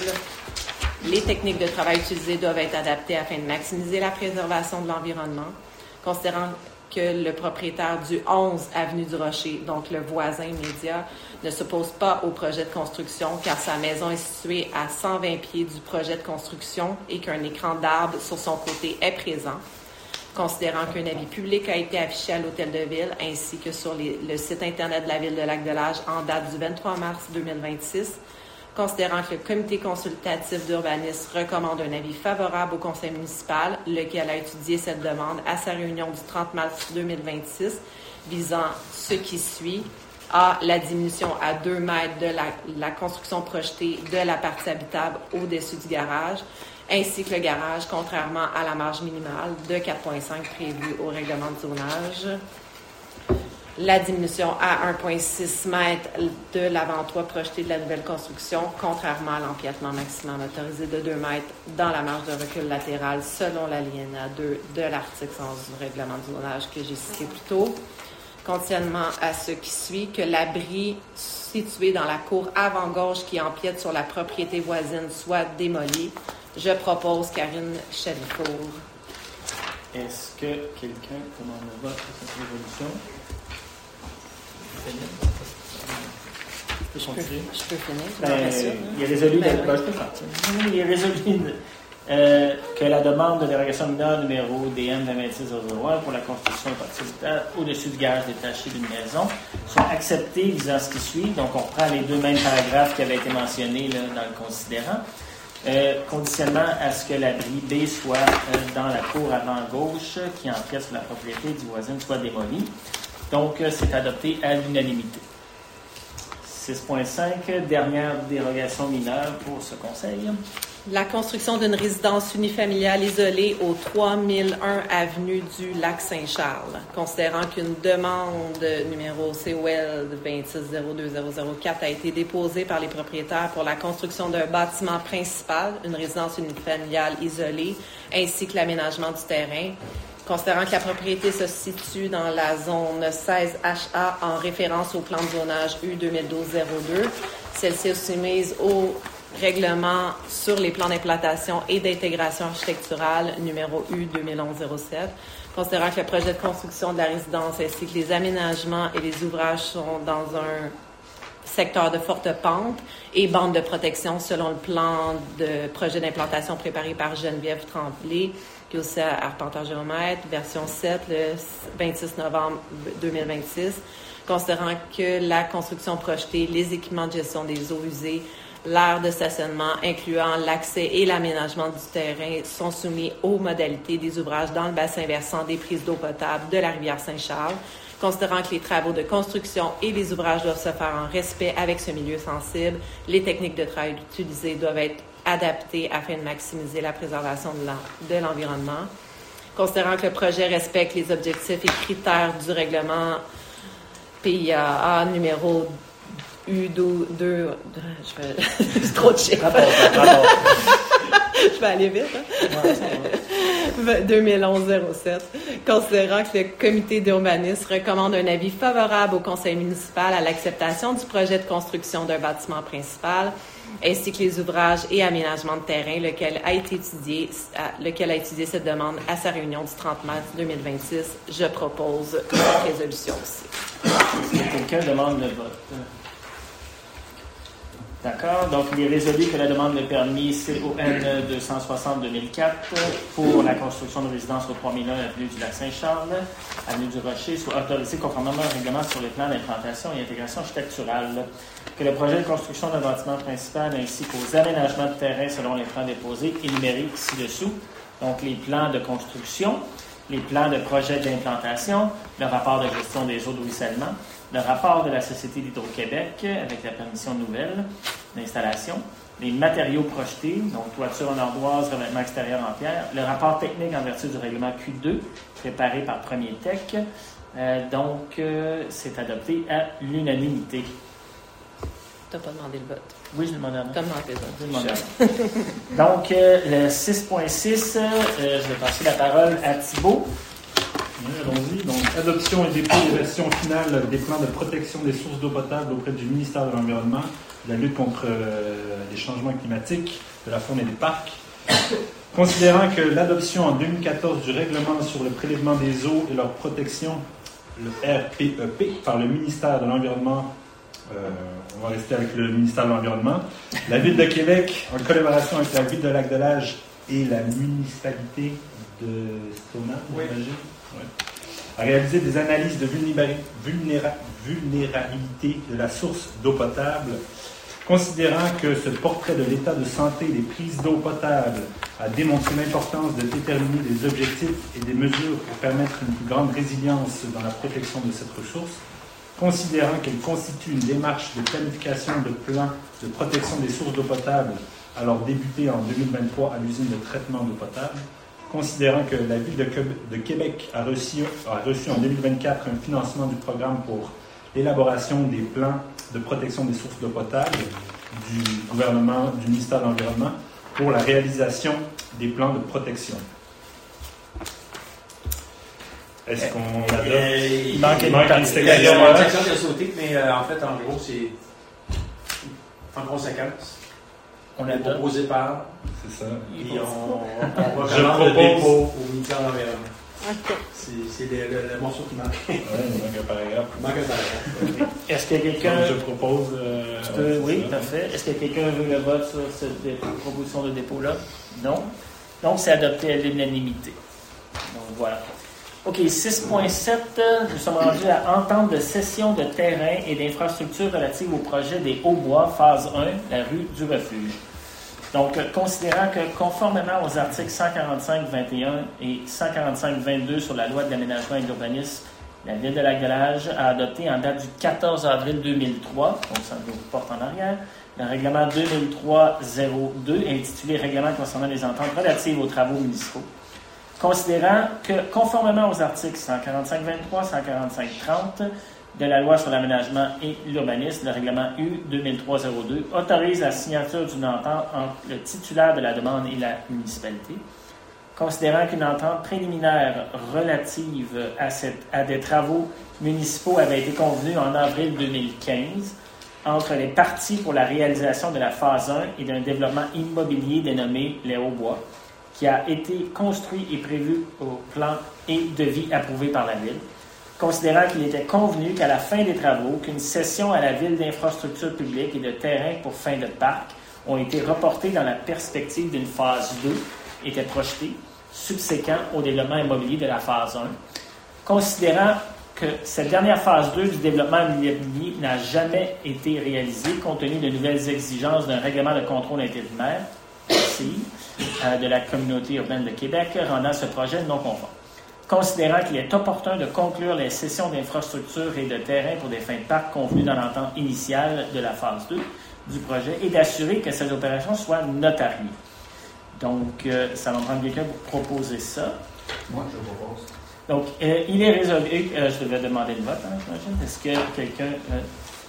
les techniques de travail utilisées doivent être adaptées afin de maximiser la préservation de l'environnement. Considérant que le propriétaire du onze avenue du Rocher, donc le voisin immédiat, ne s'oppose pas au projet de construction car sa maison est située à cent vingt pieds du projet de construction et qu'un écran d'arbre sur son côté est présent. Considérant qu'un avis public a été affiché à l'Hôtel de Ville ainsi que sur les, le site Internet de la Ville de Lac-de-L'Âge en date du vingt-trois mars deux mille vingt-six, considérant que le comité consultatif d'urbanisme recommande un avis favorable au conseil municipal, lequel a étudié cette demande à sa réunion du trente mars deux mille vingt-six, visant ce qui suit. A. La diminution à deux mètres de la, la construction projetée de la partie habitable au-dessus du garage, ainsi que le garage, contrairement à la marge minimale de quatre virgule cinq prévue au règlement de zonage. La diminution à un virgule six mètres de l'avant-toit projeté de la nouvelle construction, contrairement à l'empiètement maximum autorisé de deux mètres dans la marge de recul latérale selon l'alinéa deux de l'article cent onze du règlement de zonage que j'ai cité plus tôt. Conditionnement à ce qui suit, que l'abri situé dans la cour avant-gauche qui empiète sur la propriété voisine soit démoli. Je propose Karine Chalifour. Est-ce que quelqu'un demande le vote sur cette résolution? Je peux, je peux finir. Ben, il est résolu, ben, ben, je peux faire. Il est résolu euh, que la demande de dérogation mineure numéro D M vingt-six zéro zéro un pour la construction de partie habitable au-dessus du garage détaché d'une maison soit acceptée visant ce qui suit. Donc, on reprend les deux mêmes paragraphes qui avaient été mentionnés là, dans le considérant. Euh, conditionnement à ce que l'abri B soit euh, dans la cour avant-gauche qui empiète sur la propriété du voisin soit démoli. Donc, euh, c'est adopté à l'unanimité. six point cinq, dernière dérogation mineure pour ce conseil. La construction d'une résidence unifamiliale isolée au trois mille un avenue du Lac-Saint-Charles, considérant qu'une demande numéro C O L vingt-six zéro deux zéro zéro quatre a été déposée par les propriétaires pour la construction d'un bâtiment principal, une résidence unifamiliale isolée, ainsi que l'aménagement du terrain. Considérant que la propriété se situe dans la zone seize H A en référence au plan de zonage U deux mille douze zéro deux, celle-ci est soumise au règlement sur les plans d'implantation et d'intégration architecturale numéro U deux mille onze zéro sept. Considérant que le projet de construction de la résidence ainsi que les aménagements et les ouvrages sont dans un secteur de forte pente et bande de protection selon le plan de projet d'implantation préparé par Geneviève Tremblay, qui est aussi à Arpenteur Géomètre, version sept, le vingt-six novembre deux mille vingt-six. Considérant que la construction projetée, les équipements de gestion des eaux usées, l'aire de stationnement, incluant l'accès et l'aménagement du terrain, sont soumis aux modalités des ouvrages dans le bassin versant des prises d'eau potable de la rivière Saint-Charles, considérant que les travaux de construction et les ouvrages doivent se faire en respect avec ce milieu sensible, les techniques de travail utilisées doivent être adaptées afin de maximiser la préservation de l'environnement, considérant que le projet respecte les objectifs et critères du règlement P I A A numéro U deux, je vais, c'est trop de chiffres. Je vais aller vite. Hein? deux mille onze zéro sept, considérant que le comité d'urbanisme recommande un avis favorable au conseil municipal à l'acceptation du projet de construction d'un bâtiment principal, ainsi que les ouvrages et aménagements de terrain, lequel a été étudié, à, lequel a étudié cette demande à sa réunion du trente mars deux mille vingt-six. Je propose cette résolution aussi. Est-ce que quelqu'un demande le vote? D'accord. Donc, il est résolu que la demande de permis C O N deux cent soixante deux mille quatre pour la construction de résidences au trois mille un avenue du Lac-Saint-Charles, avenue du Rocher, soit autorisée conformément au règlement sur les plans d'implantation et intégration architecturale. Que le projet de construction d'un bâtiment principal ainsi qu'aux aménagements de terrain selon les plans déposés énumérés ci-dessous, donc les plans de construction, les plans de projet d'implantation, le rapport de gestion des eaux de ruissellement, le rapport de la Société d'Hydro-Québec avec la permission nouvelle d'installation, les matériaux projetés, donc toiture en ardoise, revêtement extérieur en pierre, le rapport technique en vertu du règlement Q deux préparé par Premier Tech. Euh, donc, euh, c'est adopté à l'unanimité. Tu n'as pas demandé le vote. Oui, je le demande à moi. Comme dans tes autres. Je le demande à moi. Donc, euh, le six point six, euh, je vais passer la parole à Thibault. Oui, allons-y. Donc, adoption et dépôt des versions finales des plans de protection des sources d'eau potable auprès du ministère de l'Environnement, de la lutte contre euh, les changements climatiques, de la faune et des parcs. Considérant que l'adoption en deux mille quatorze du règlement sur le prélèvement des eaux et leur protection, le R P E P, par le ministère de l'Environnement, euh, on va rester avec le ministère de l'Environnement, la Ville de Québec, en collaboration avec la Ville de Lac-de-L'Age et la municipalité de Stoneham, oui. j'imagine, ouais, a réalisé des analyses de vulnéra- vulnéra- vulnérabilité de la source d'eau potable, considérant que ce portrait de l'état de santé des prises d'eau potable a démontré l'importance de déterminer des objectifs et des mesures pour permettre une plus grande résilience dans la protection de cette ressource, considérant qu'elle constitue une démarche de planification de plans de protection des sources d'eau potable, alors débutée en deux mille vingt-trois à l'usine de traitement d'eau potable, considérant que la Ville de, de Québec a reçu, a reçu en deux mille vingt-quatre un financement du programme pour l'élaboration des plans de protection des sources d'eau potable du gouvernement, du ministère de l'Environnement, pour la réalisation des plans de protection. Est-ce qu'on adopte? Euh, Il manque une Il y participation. a une section qui a sauté, mais euh, en fait, en gros, c'est en conséquence. On est adopte. proposé par. C'est ça. Et on, on Je recommande le propose- dépôt au ministère de l'Environnement. OK. C'est, c'est le, le, le morceau qui manque. Ouais, il manque un paragraphe. Il manque un paragraphe. Est-ce que quelqu'un... Je propose... euh, Tu peux- ouais, oui, c'est ça. parfait. Est-ce que quelqu'un veut le vote sur cette dé- proposition de dépôt-là? Non. Donc, c'est adopté à l'unanimité. Donc, voilà. OK, six point sept, nous sommes rendus à entente de cession de terrain et d'infrastructures relatives au projet des Hauts-Bois, phase un, la rue du Refuge. Donc, considérant que, conformément aux articles cent quarante-cinq vingt et un et cent quarante-cinq vingt-deux sur la loi de l'aménagement et de l'urbanisme, la Ville de Lac-de-L'Age a adopté en date du quatorze avril deux mille trois, donc ça nous porte en arrière, le règlement deux mille trois zéro deux intitulé « Règlement concernant les ententes relatives aux travaux municipaux ». Considérant que, conformément aux articles cent quarante-cinq vingt-trois, cent quarante-cinq trente de la loi sur l'aménagement et l'urbanisme, le règlement U deux mille trois zéro deux autorise la signature d'une entente entre le titulaire de la demande et la municipalité. Considérant qu'une entente préliminaire relative à, cette, à des travaux municipaux avait été convenue en avril deux mille quinze entre les parties pour la réalisation de la phase un et d'un développement immobilier dénommé les Hauts-Bois, qui a été construit et prévu au plan et devis approuvé par la Ville, considérant qu'il était convenu qu'à la fin des travaux, qu'une cession à la Ville d'infrastructures publiques et de terrains pour fin de parc ont été reportés dans la perspective d'une phase deux, était projetée, subséquent au développement immobilier de la phase un, considérant que cette dernière phase deux du développement immobilier n'a jamais été réalisée compte tenu de nouvelles exigences d'un règlement de contrôle intérimaire, euh, de la Communauté urbaine de Québec, rendant ce projet non conforme. Considérant qu'il est opportun de conclure les cessions d'infrastructures et de terrains pour des fins de parc convenues dans l'entente initiale de la phase deux du projet et d'assurer que ces opérations soient notariées. Donc, euh, ça va me prendre quelqu'un pour proposer ça. Moi, je propose. Donc, euh, il est résolu. Euh, je devais demander le vote, hein, j'imagine. Est-ce que quelqu'un... Euh,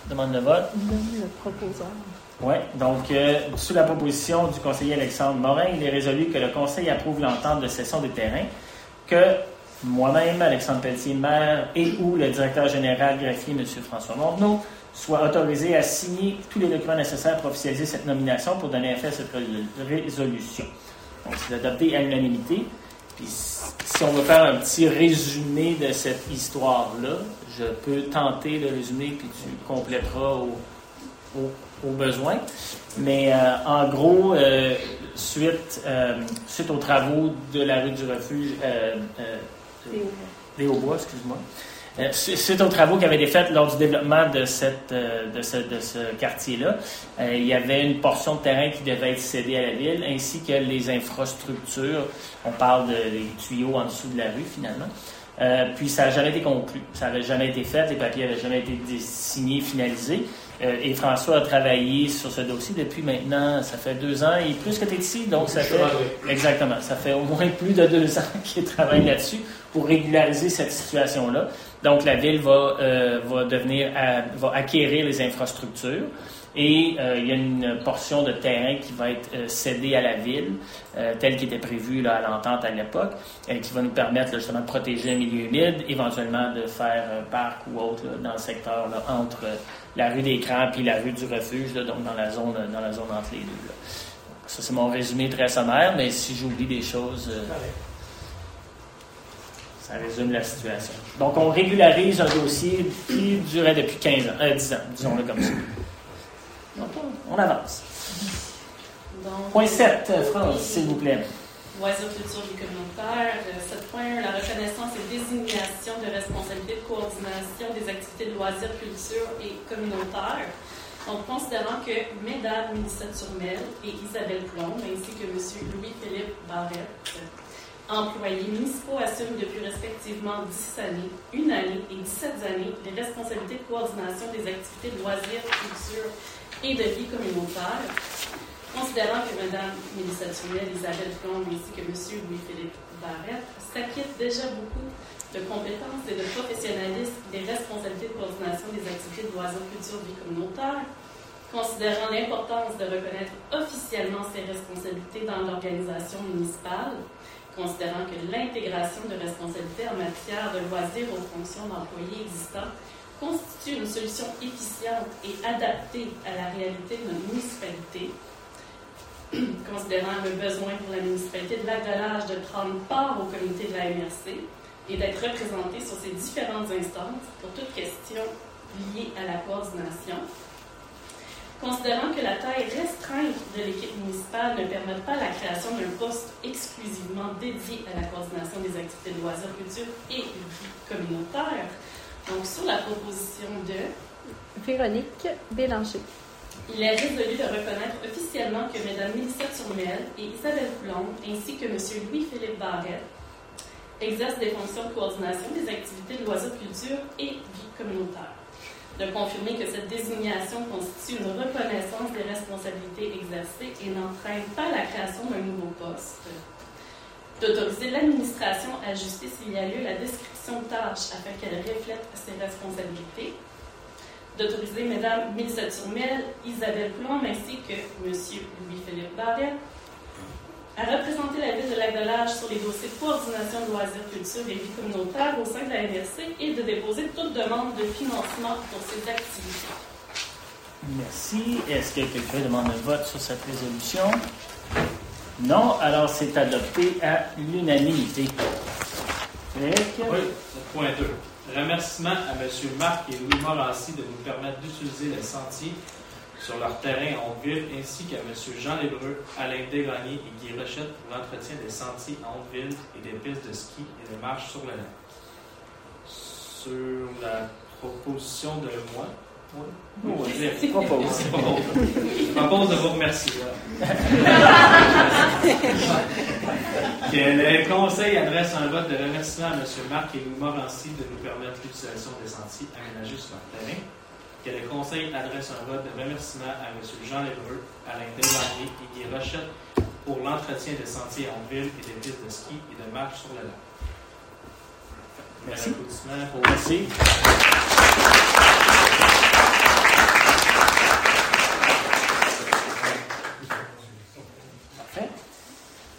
Demande de vote. Donne le proposeur. Oui, donc, euh, sous la proposition du conseiller Alexandre Morin, il est résolu que le conseil approuve l'entente de cession des terrains, que moi-même, Alexandre Pelletier, maire, et ou le directeur général greffier, M. François Montenot, soient autorisés à signer tous les documents nécessaires pour officialiser cette nomination pour donner effet à cette résolution. Donc, c'est adopté à l'unanimité. Puis, si on veut faire un petit résumé de cette histoire-là, je peux tenter le résumé, puis tu compléteras au, au, au besoin. Mais euh, en gros, euh, suite, euh, suite aux travaux de la rue du Refuge, euh, euh, des Hauts-Bois, excuse-moi, euh, suite aux travaux qui avaient été faits lors du développement de, cette, euh, de, ce, de ce quartier-là, euh, il y avait une portion de terrain qui devait être cédée à la ville, ainsi que les infrastructures. On parle de, des tuyaux en dessous de la rue, finalement. Euh, puis ça n'a jamais été conclu. Ça n'avait jamais été fait. Les papiers n'avaient jamais été signés, finalisés. Euh, et François a travaillé sur ce dossier depuis maintenant, ça fait deux ans et plus que tu es ici, donc ça fait... Exactement. Ça fait au moins plus de deux ans qu'il travaille là-dessus pour régulariser cette situation-là. Donc la ville va, euh, va devenir, à, va acquérir les infrastructures. Et euh, il y a une portion de terrain qui va être euh, cédée à la ville, euh, telle qu'il était prévu là, à l'entente à l'époque, et qui va nous permettre là, justement de protéger un milieu humide, éventuellement de faire un parc ou autre là, dans le secteur là, entre euh, la rue des Crans et la rue du Refuge, là, donc dans la zone dans la zone entre les deux. Là. Ça, c'est mon résumé très sommaire, mais si j'oublie des choses, euh, ça résume la situation. Donc, on régularise un dossier qui durait depuis quinze ans, euh, dix ans, disons-le comme ça. Donc, on avance. Donc, Point sept, France, s'il vous plaît. Loisirs, culture et communautaire. sept point un, la reconnaissance et désignation de responsabilité de coordination des activités de loisirs, culture et communautaire. Donc, considérant que Mesdames Mélissa Turmel et Isabelle Plomb, ainsi que M. Louis-Philippe Barrette, employés municipaux, assument depuis respectivement dix années, une année et dix-sept années les responsabilités de coordination des activités de loisirs, culture et de vie communautaire, considérant que Mme Mélissa Turmel, Isabelle Plomb ainsi que M. Louis-Philippe Barrette s'acquittent déjà beaucoup de compétences et de professionnalisme des responsabilités de coordination des activités de loisirs, culture, vie communautaire, considérant l'importance de reconnaître officiellement ces responsabilités dans l'organisation municipale, considérant que l'intégration de responsabilités en matière de loisirs aux fonctions d'employés existants constitue une solution efficiente et adaptée à la réalité de notre municipalité, considérant le besoin pour la municipalité de Lac-de-L'Âge de prendre part au comité de la M R C et d'être représentée sur ces différentes instances pour toute question liée à la coordination, considérant que la taille restreinte de l'équipe municipale ne permet pas la création d'un poste exclusivement dédié à la coordination des activités de loisirs, culture et vie communautaire. Donc, sur la proposition de Véronique Bélanger. Il est résolu de reconnaître officiellement que Mme Mélissa Turmel et Isabelle Plomb, ainsi que M. Louis-Philippe Barrette, exercent des fonctions de coordination des activités de loisirs, culture et vie communautaire. De confirmer que cette désignation constitue une reconnaissance des responsabilités exercées et n'entraîne pas la création d'un nouveau poste. D'autoriser l'administration à ajuster s'il y a lieu la description de tâches afin qu'elle reflète ses responsabilités. D'autoriser Mme Mélissa Turmel, Isabelle Plomb ainsi que M. Louis-Philippe Barrette à représenter la ville de Lac-de-L'Âge sur les dossiers de coordination de loisirs, culture et vie communautaire au sein de la M R C et de déposer toute demande de financement pour ces activités. Merci. Est-ce que quelqu'un demande un vote sur cette résolution? Non. Alors, c'est adopté à l'unanimité. Frédéric? Oui, sept point deux. Remerciement à M. Marc et Louis Morancy de nous permettre d'utiliser les sentiers sur leur terrain en ville, ainsi qu'à M. Jean Lébreux, Alain Desgagnés et Guy Rochette pour l'entretien des sentiers en ville et des pistes de ski et de marche sur le lac. Sur la proposition de moi, oui, oui, je propose. C'est pas bon. Je propose de vous remercier. Que le Conseil adresse un vote de remerciement à M. Marc et Louis Morancy de nous permettre l'utilisation des sentiers aménagés sur leur terrain. Que le Conseil adresse un vote de remerciement à M. Jean Lébreux, Alain Desgagnés et Guy Rochette pour l'entretien des sentiers en ville et des pistes de ski et de marche sur le lac. Merci. Un applaudissement pour Merci.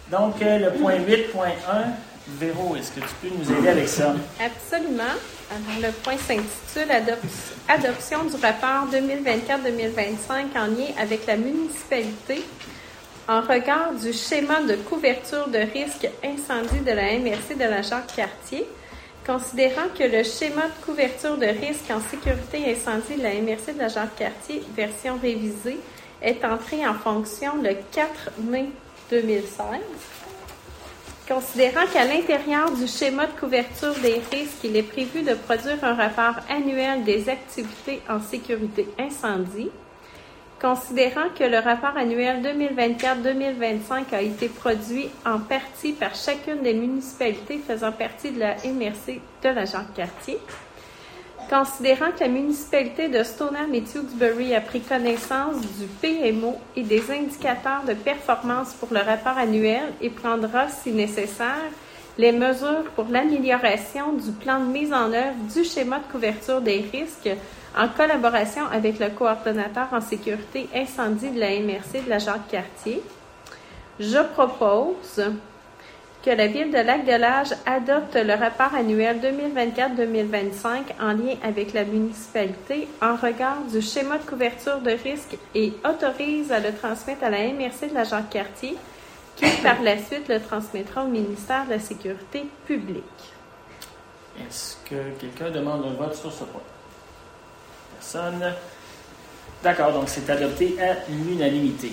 Donc, euh, le point huit point un, Véro, est-ce que tu peux nous aider avec ça? Absolument. Alors, le point s'intitule Adop- Adoption du rapport deux mille vingt-quatre deux mille vingt-cinq en lien avec la municipalité en regard du schéma de couverture de risque incendie de la M R C de la Jacques-Cartier. Considérant que le schéma de couverture de risque en sécurité incendie de la M R C de la Jacques-Cartier, version révisée, est entré en fonction le quatre mai deux mille seize. Considérant qu'à l'intérieur du schéma de couverture des risques, il est prévu de produire un rapport annuel des activités en sécurité incendie. Considérant que le rapport annuel deux mille vingt-quatre deux mille vingt-cinq a été produit en partie par chacune des municipalités faisant partie de la M R C de la Jacques-Cartier. Considérant que la municipalité de Stoneham et Tewkesbury a pris connaissance du P M O et des indicateurs de performance pour le rapport annuel et prendra, si nécessaire, les mesures pour l'amélioration du plan de mise en œuvre du schéma de couverture des risques en collaboration avec le coordonnateur en sécurité incendie de la M R C de la Jacques-Cartier, je propose que la Ville de Lac-de-Lage adopte le rapport annuel deux mille vingt-quatre deux mille vingt-cinq en lien avec la municipalité en regard du schéma de couverture de risque et autorise à le transmettre à la M R C de la Jacques-Cartier, qui par la suite le transmettra au ministère de la Sécurité publique. Est-ce que quelqu'un demande un vote sur ce point? Personne. D'accord, donc c'est adopté à l'unanimité.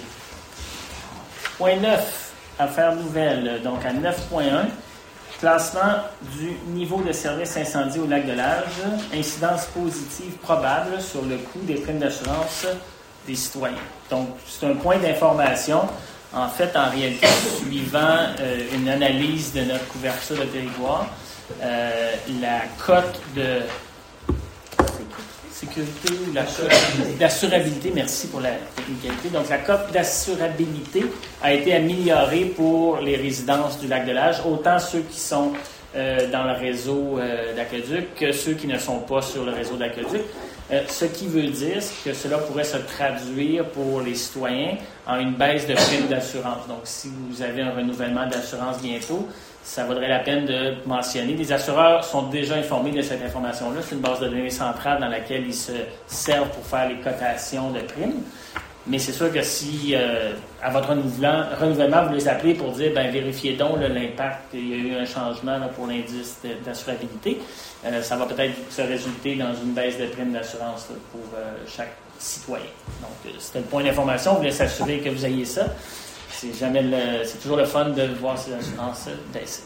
Point neuf. Affaires nouvelles, donc à neuf point un, classement du niveau de service incendie au Lac-de-Lage, incidence positive probable sur le coût des primes d'assurance des citoyens. Donc, c'est un point d'information. En fait, en réalité, suivant euh, une analyse de notre couverture de territoire, euh, la cote de sécurité ou la cote d'assurabilité, merci pour la technicalité. Donc, la cote d'assurabilité a été améliorée pour les résidences du Lac-de-Lage, autant ceux qui sont euh, dans le réseau euh, d'aqueduc que ceux qui ne sont pas sur le réseau d'aqueduc. Euh, ce qui veut dire que cela pourrait se traduire pour les citoyens en une baisse de prime d'assurance. Donc, si vous avez un renouvellement d'assurance bientôt, ça vaudrait la peine de mentionner. Les assureurs sont déjà informés de cette information-là. C'est une base de données centrale dans laquelle ils se servent pour faire les cotations de primes. Mais c'est sûr que si, euh, à votre renouvellement, renouvellement, vous les appelez pour dire, ben vérifiez donc là, l'impact, il y a eu un changement là, pour l'indice de, d'assurabilité, euh, ça va peut-être se résulter dans une baisse de primes d'assurance là, pour euh, chaque citoyen. Donc, euh, c'était le point d'information. Vous voulez s'assurer que vous ayez ça. C'est jamais le, c'est toujours le fun de voir ces assurances baisser.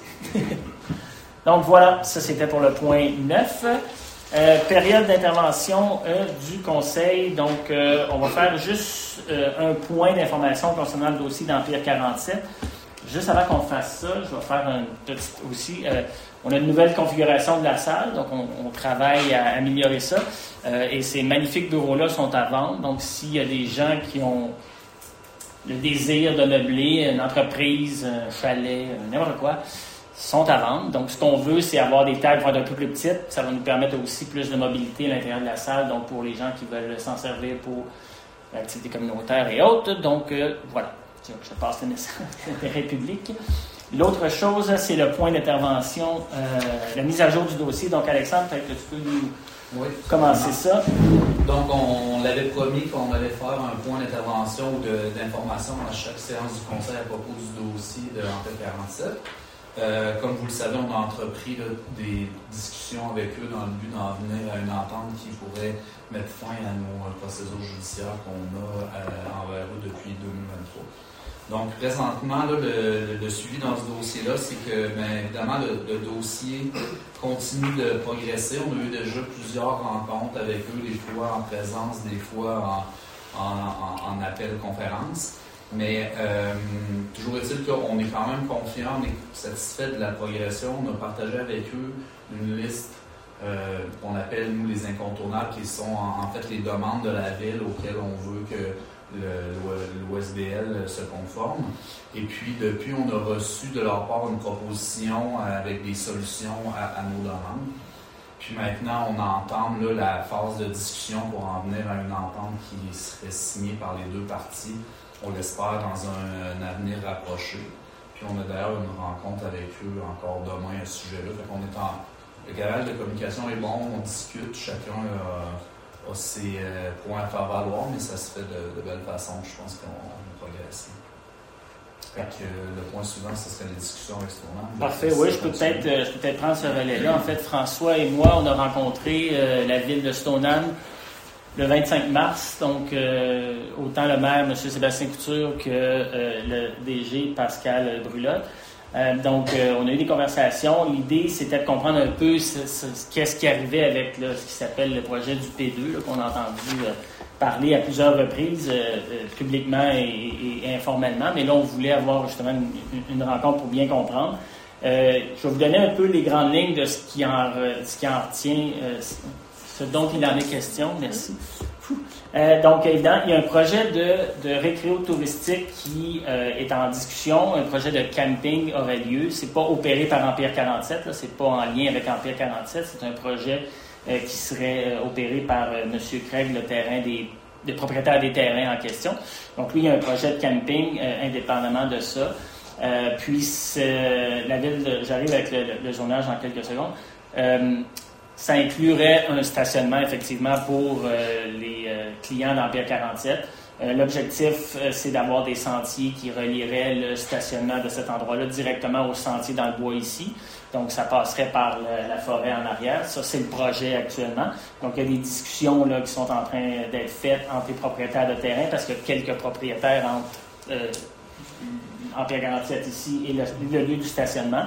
Donc voilà, ça c'était pour le point neuf. Euh, période d'intervention euh, du conseil. Donc euh, on va faire juste euh, un point d'information concernant le dossier d'Empire quarante-sept. Juste avant qu'on fasse ça, je vais faire un petit aussi. Euh, on a une nouvelle configuration de la salle, donc on, on travaille à améliorer ça. Euh, et ces magnifiques bureaux-là sont à vendre. Donc s'il y a des gens qui ont le désir de meubler une entreprise, un chalet, n'importe quoi, sont à vendre. Donc, ce qu'on veut, c'est avoir des tables qui vont être un peu plus petites. Ça va nous permettre aussi plus de mobilité à l'intérieur de la salle, donc pour les gens qui veulent s'en servir pour l'activité communautaire et autres. Donc, euh, voilà. Je passe l'intérêt public. L'autre chose, c'est le point d'intervention, euh, la mise à jour du dossier. Donc, Alexandre, peut-être que tu peux nous oui, commencer ça. Donc, on, on l'avait promis qu'on allait faire un point d'intervention ou de, d'information à chaque séance du conseil à propos du dossier de l'Empire quarante-sept. Euh, comme vous le savez, on a entrepris là, des discussions avec eux dans le but d'en venir à une entente qui pourrait mettre fin à nos procédures judiciaires qu'on a euh, envers eux depuis deux mille vingt-trois. Donc, présentement, là, le, le suivi dans ce dossier-là, c'est que, bien évidemment, le, le dossier continue de progresser. On a eu déjà plusieurs rencontres avec eux, des fois en présence, des fois en, en, en, en appel conférence. Mais euh, toujours est-il qu'on est quand même confiant, on est satisfait de la progression. On a partagé avec eux une liste euh, qu'on appelle, nous, les incontournables, qui sont en, en fait les demandes de la ville auxquelles on veut que l'O S B L se conforme. Et puis, depuis, on a reçu de leur part une proposition avec des solutions à, à nos demandes. Puis maintenant, on entame là, la phase de discussion pour en venir à une entente qui serait signée par les deux parties, on l'espère, dans un, un avenir rapproché. Puis on a d'ailleurs une rencontre avec eux encore demain à ce sujet-là. Fait qu'on est en... Le canal de communication est bon, on discute, chacun a, a ses euh, points à faire valoir, mais ça se fait de, de belle façon. Je pense qu'on va progresser. Fait que euh, le point suivant, ce serait les discussions avec Stoneham. Parfait, oui, je peux peut-être euh, je peux peut-être prendre ce relais-là. En fait, François et moi, on a rencontré euh, la ville de Stoneham le vingt-cinq mars, donc euh, autant le maire, M. Sébastien Couture, que euh, le D G Pascal Brulotte. Euh, donc, euh, on a eu des conversations. L'idée, c'était de comprendre un peu ce, ce, qu'est-ce qui arrivait avec là, ce qui s'appelle le projet du P deux, là, qu'on a entendu euh, parler à plusieurs reprises, euh, euh, publiquement et, et, et informellement. Mais là, on voulait avoir justement une, une rencontre pour bien comprendre. Euh, je vais vous donner un peu les grandes lignes de ce qui en, ce qui en retient, euh, ce dont il en est question. Merci. Euh, donc, évidemment, il y a un projet de, de récréo touristique qui euh, est en discussion. Un projet de camping aurait lieu. C'est pas opéré par Empire quarante-sept, là, c'est pas en lien avec Empire quarante-sept. C'est un projet euh, qui serait euh, opéré par euh, M. Craig, le terrain des, des propriétaires des terrains en question. Donc, lui, il y a un projet de camping euh, indépendamment de ça. Euh, puis, la ville, de, j'arrive avec le, le, le zonage en quelques secondes. Euh, Ça inclurait un stationnement, effectivement, pour euh, les euh, clients d'Empire quarante-sept. Euh, l'objectif, euh, c'est d'avoir des sentiers qui relieraient le stationnement de cet endroit-là directement au sentier dans le bois ici. Donc, ça passerait par le, la forêt en arrière. Ça, c'est le projet actuellement. Donc, il y a des discussions là, qui sont en train d'être faites entre les propriétaires de terrain, parce qu'il y a quelques propriétaires entre euh, Empire quarante-sept ici et le, le lieu du stationnement.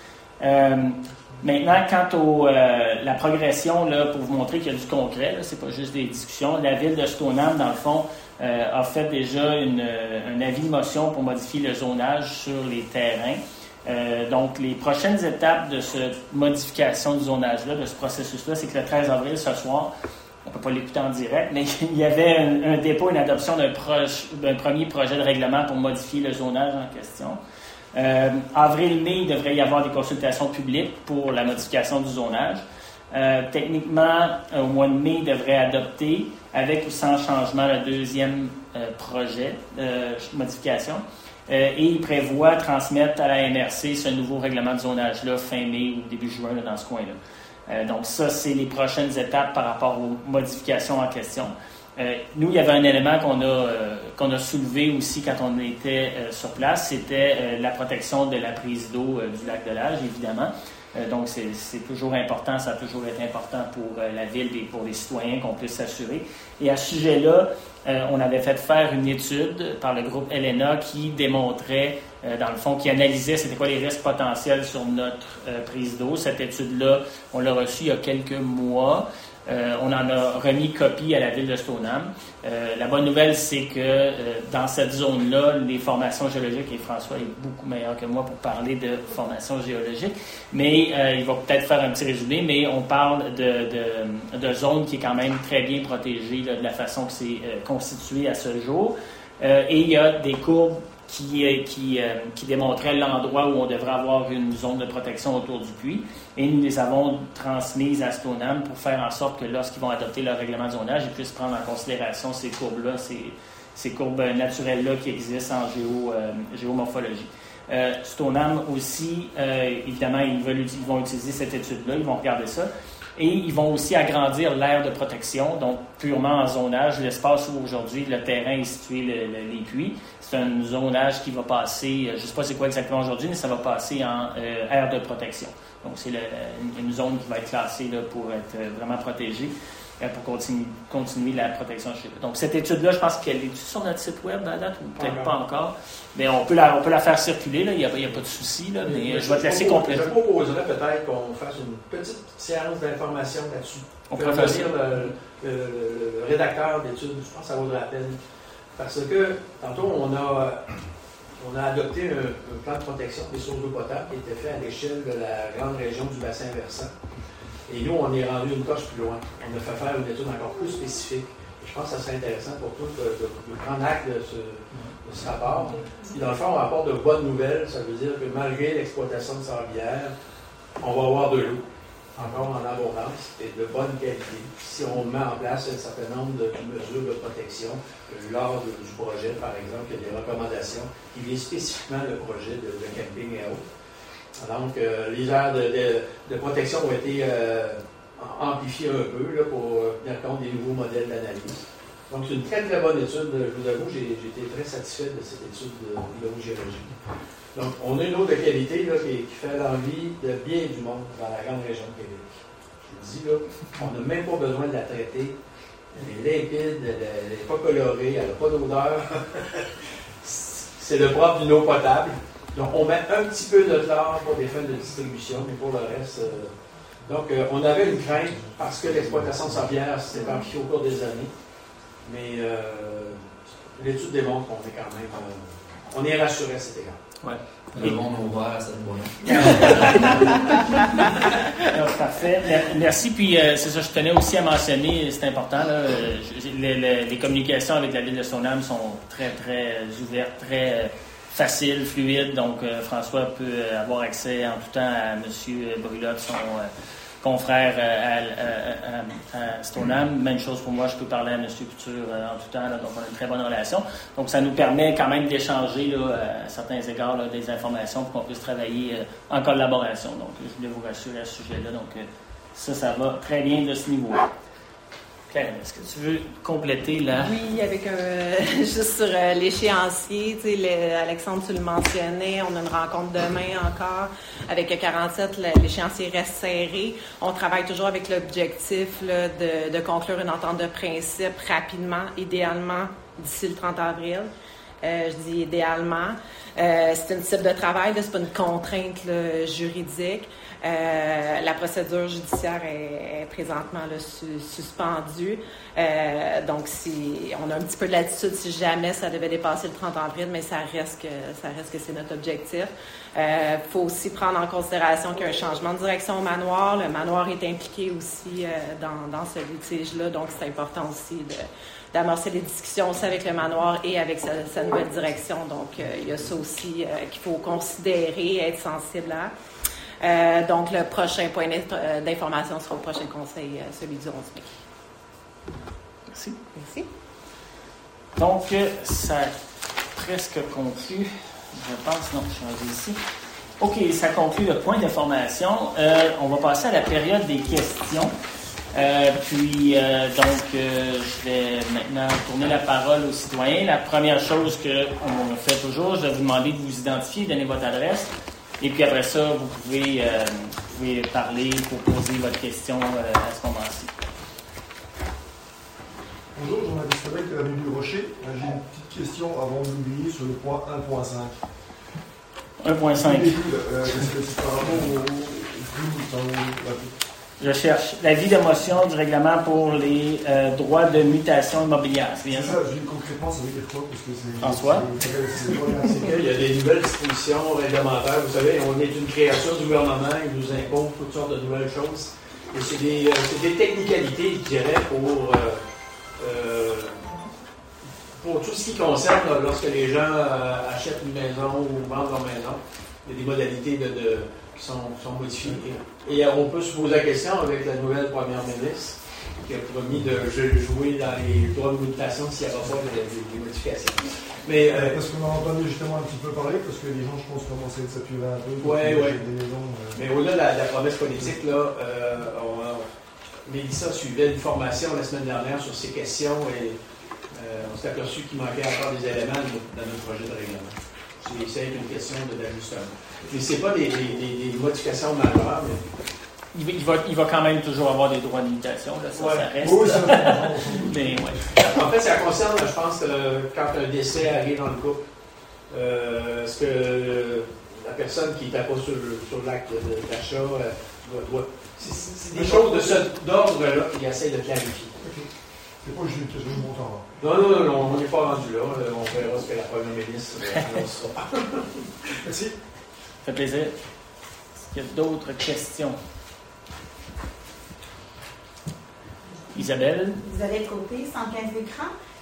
Euh, Maintenant, quant à euh, la progression, là, pour vous montrer qu'il y a du concret, ce n'est pas juste des discussions, la ville de Stoneham, dans le fond, euh, a fait déjà une, un avis de motion pour modifier le zonage sur les terrains. Euh, donc, les prochaines étapes de cette modification du zonage-là, de ce processus-là, c'est que le treize avril, ce soir, on ne peut pas l'écouter en direct, mais il y avait un, un dépôt, une adoption d'un, proche, d'un premier projet de règlement pour modifier le zonage en question. Euh, avril-mai, il devrait y avoir des consultations publiques pour la modification du zonage. Euh, techniquement, euh, au mois de mai, il devrait adopter, avec ou sans changement, le deuxième euh, projet de modification. Euh, et il prévoit transmettre à la M R C ce nouveau règlement de zonage-là fin mai ou début juin là, dans ce coin-là. Euh, donc ça, c'est les prochaines étapes par rapport aux modifications en question. Euh, nous, il y avait un élément qu'on a, euh, qu'on a soulevé aussi quand on était euh, sur place, c'était euh, la protection de la prise d'eau euh, du lac de Lage, évidemment. Euh, donc, c'est, c'est toujours important, ça a toujours été important pour euh, la ville et pour les citoyens qu'on puisse s'assurer. Et à ce sujet-là, euh, on avait fait faire une étude par le groupe Elena qui démontrait, euh, dans le fond, qui analysait c'était quoi les risques potentiels sur notre euh, prise d'eau. Cette étude-là, on l'a reçue il y a quelques mois. Euh, on en a remis copie à la ville de Stoneham. Euh, la bonne nouvelle, c'est que euh, dans cette zone-là, les formations géologiques, et François est beaucoup meilleur que moi pour parler de formations géologiques, mais euh, il va peut-être faire un petit résumé, mais on parle de, de, de zone qui est quand même très bien protégée là, de la façon que c'est euh, constitué à ce jour. Euh, et il y a des courbes qui, qui, euh, qui démontraient l'endroit où on devrait avoir une zone de protection autour du puits. Et nous les avons transmises à Stoneham pour faire en sorte que lorsqu'ils vont adopter leur règlement de zonage, ils puissent prendre en considération ces courbes-là, ces, ces courbes naturelles-là qui existent en géo, euh, géomorphologie. Euh, Stoneham aussi, euh, évidemment, ils, veulent, ils vont utiliser cette étude-là, ils vont regarder ça. Et ils vont aussi agrandir l'aire de protection, donc purement en zonage, l'espace où aujourd'hui le terrain est situé, le, le, les puits. C'est un zonage qui va passer, je ne sais pas c'est quoi exactement aujourd'hui, mais ça va passer en euh, aire de protection. Donc c'est le, une zone qui va être classée là, pour être vraiment protégée, euh, pour continuer, continuer la protection. Donc cette étude-là, je pense qu'elle est sur notre site web à date, ou peut-être pas encore. Mais on peut la, on peut la faire circuler, là. Il n'y a, a pas de souci, là, mais, mais je vais te laisser compléter. Je proposerais peut-être qu'on fasse une petite séance d'information là-dessus. On peut faire ça. Le, le, le, le rédacteur d'études, je pense que ça vaudrait la peine. Parce que, tantôt, on a, on a adopté un, un plan de protection des sources d'eau potable qui était fait à l'échelle de la grande région du bassin versant. Et nous, on est rendu une coche plus loin. On a fait faire une étude encore plus spécifique. Et je pense que ça serait intéressant pour tous de, de, de prendre acte de ce, de ce rapport. Puis dans le fond, on apporte de bonnes nouvelles. Ça veut dire que malgré l'exploitation de sablière, on va avoir de l'eau. encore en abondance et de bonne qualité. Si on met en place un certain nombre de mesures de protection lors de, du projet, par exemple, il y a des recommandations qui visent spécifiquement le projet de, de camping et autres. Donc, euh, les aires de, de, de protection ont été euh, amplifiées un peu là, pour tenir compte des nouveaux modèles d'analyse. Donc, c'est une très très bonne étude. Je vous avoue, j'ai, j'ai été très satisfait de cette étude de hydrogéologie. Donc, on a une eau de qualité là, qui, qui fait l'envie de bien du monde dans la grande région de Québec. Je vous dis, là, on n'a même pas besoin de la traiter. Elle est limpide, elle n'est pas colorée, elle n'a pas d'odeur. C'est le propre d'une eau potable. Donc, on met un petit peu de chlore pour des fins de distribution, mais pour le reste... Euh, donc, euh, on avait une crainte parce que l'exploitation de Saint-Pierre s'est amplifiée au cours des années. Mais euh, l'étude démontre qu'on est quand même... Euh, on est rassuré à cet égard. Ouais. Le monde ouvert à cette voie-là. Parfait. Merci. Puis, euh, c'est ça, je tenais aussi à mentionner, c'est important, là, euh, les, les, les communications avec la ville de Stoneham sont très, très ouvertes, très euh, faciles, fluides. Donc, euh, François peut avoir accès en tout temps à M. Brulotte, son euh, confrère euh, à, à, à, à Stoneham. Même chose pour moi, je peux parler à M. Couture euh, en tout temps. Là, donc, on a une très bonne relation. Donc, ça nous permet quand même d'échanger là, à certains égards là, des informations pour qu'on puisse travailler euh, en collaboration. Donc, je voulais vous rassurer à ce sujet-là. Donc, euh, ça, ça va très bien de ce niveau-là. Claire, est-ce que tu veux compléter là? Oui, avec un, juste sur euh, l'échéancier, tu sais, le, Alexandre, tu le mentionnais, on a une rencontre demain encore avec quarante-sept, l'échéancier reste serré. On travaille toujours avec l'objectif là, de, de conclure une entente de principe rapidement, idéalement d'ici le trente avril. Euh, je dis idéalement. Euh, c'est une type de travail, là, c'est pas une contrainte là, juridique. Euh, la procédure judiciaire est, est présentement là, su, suspendue. Euh, donc, si on a un petit peu de latitude si jamais ça devait dépasser le trente avril, mais ça reste que ça reste que c'est notre objectif. Il euh, faut aussi prendre en considération qu'il y a un changement de direction au manoir. Le manoir est impliqué aussi euh, dans, dans ce litige-là, donc c'est important aussi de d'amorcer les discussions aussi avec le manoir et avec sa, sa nouvelle direction. Donc, euh, il y a ça aussi euh, qu'il faut considérer, être sensible à. Euh, donc, le prochain point d'information sera au prochain conseil, euh, celui du onze mai. Merci. Merci. Donc, ça a presque conclu. Je pense, non, je suis rendu ici. OK, ça conclut le point d'information. Euh, on va passer à la période des questions. Euh, puis, euh, donc, euh, je vais maintenant tourner la parole aux citoyens. La première chose qu'on fait toujours, je vais vous demander de vous identifier, donner votre adresse. Et puis après ça, vous pouvez, euh, vous pouvez parler pour poser votre question euh, à ce moment-ci. Bonjour, journaliste Frédéric de l'avenue du Rocher. J'ai une petite question avant de l'oublier sur le point un point cinq. un point cinq. Euh, c'est par rapport au, au, au, au Je cherche l'avis de motion du règlement pour les euh, droits de mutation immobilière. C'est bien c'est ça? ça, je dis concrètement, ça veut dire quoi? Parce que c'est, François? C'est, c'est, c'est, C'est qu'il y a des nouvelles dispositions réglementaires. Vous savez, on est une créature du gouvernement, il nous impose toutes sortes de nouvelles choses. Et c'est des, c'est des technicalités, je dirais, pour, euh, euh, pour tout ce qui concerne là, lorsque les gens euh, achètent une maison ou vendent leur maison. Il y a des modalités de, de, qui sont, sont modifiées. Et, et on peut se poser la question avec la nouvelle première ministre qui a promis de jouer dans les droits de mutation s'il n'y aura pas de, de, de modifications. Mais, euh, parce qu'on en a entendu justement un petit peu parler, parce que les gens, je pense, commençaient à saturer un peu. Ouais, ouais. Des maisons, euh... Mais au-delà de la, de la promesse politique, là, euh, on, Mélissa suivait une formation la semaine dernière sur ces questions et euh, on s'est aperçu qu'il manquait encore des éléments dans notre projet de règlement. C'est, c'est une question de, d'ajustement. Mais ce n'est pas des, des, des modifications majeures, mais... Il, il, va, il va quand même toujours avoir des droits de mutation, là, ça, ouais. ça reste. Oui, ça mais, ouais. En fait, ça concerne, je pense, euh, quand un décès arrive dans le couple, euh, est-ce que la personne qui n'est pas sur, sur l'acte d'achat euh, doit... doit c'est, c'est des choses de ce, d'ordre-là qu'il essaie de clarifier. Okay. C'est pas juste une question de montant. Non, non, non, non, on n'est pas rendu là. On verra ce que la première ministre annoncera. Merci. Ça fait plaisir. Est-ce qu'il y a d'autres questions? Isabelle? Isabelle Côté, cent quinze écrans.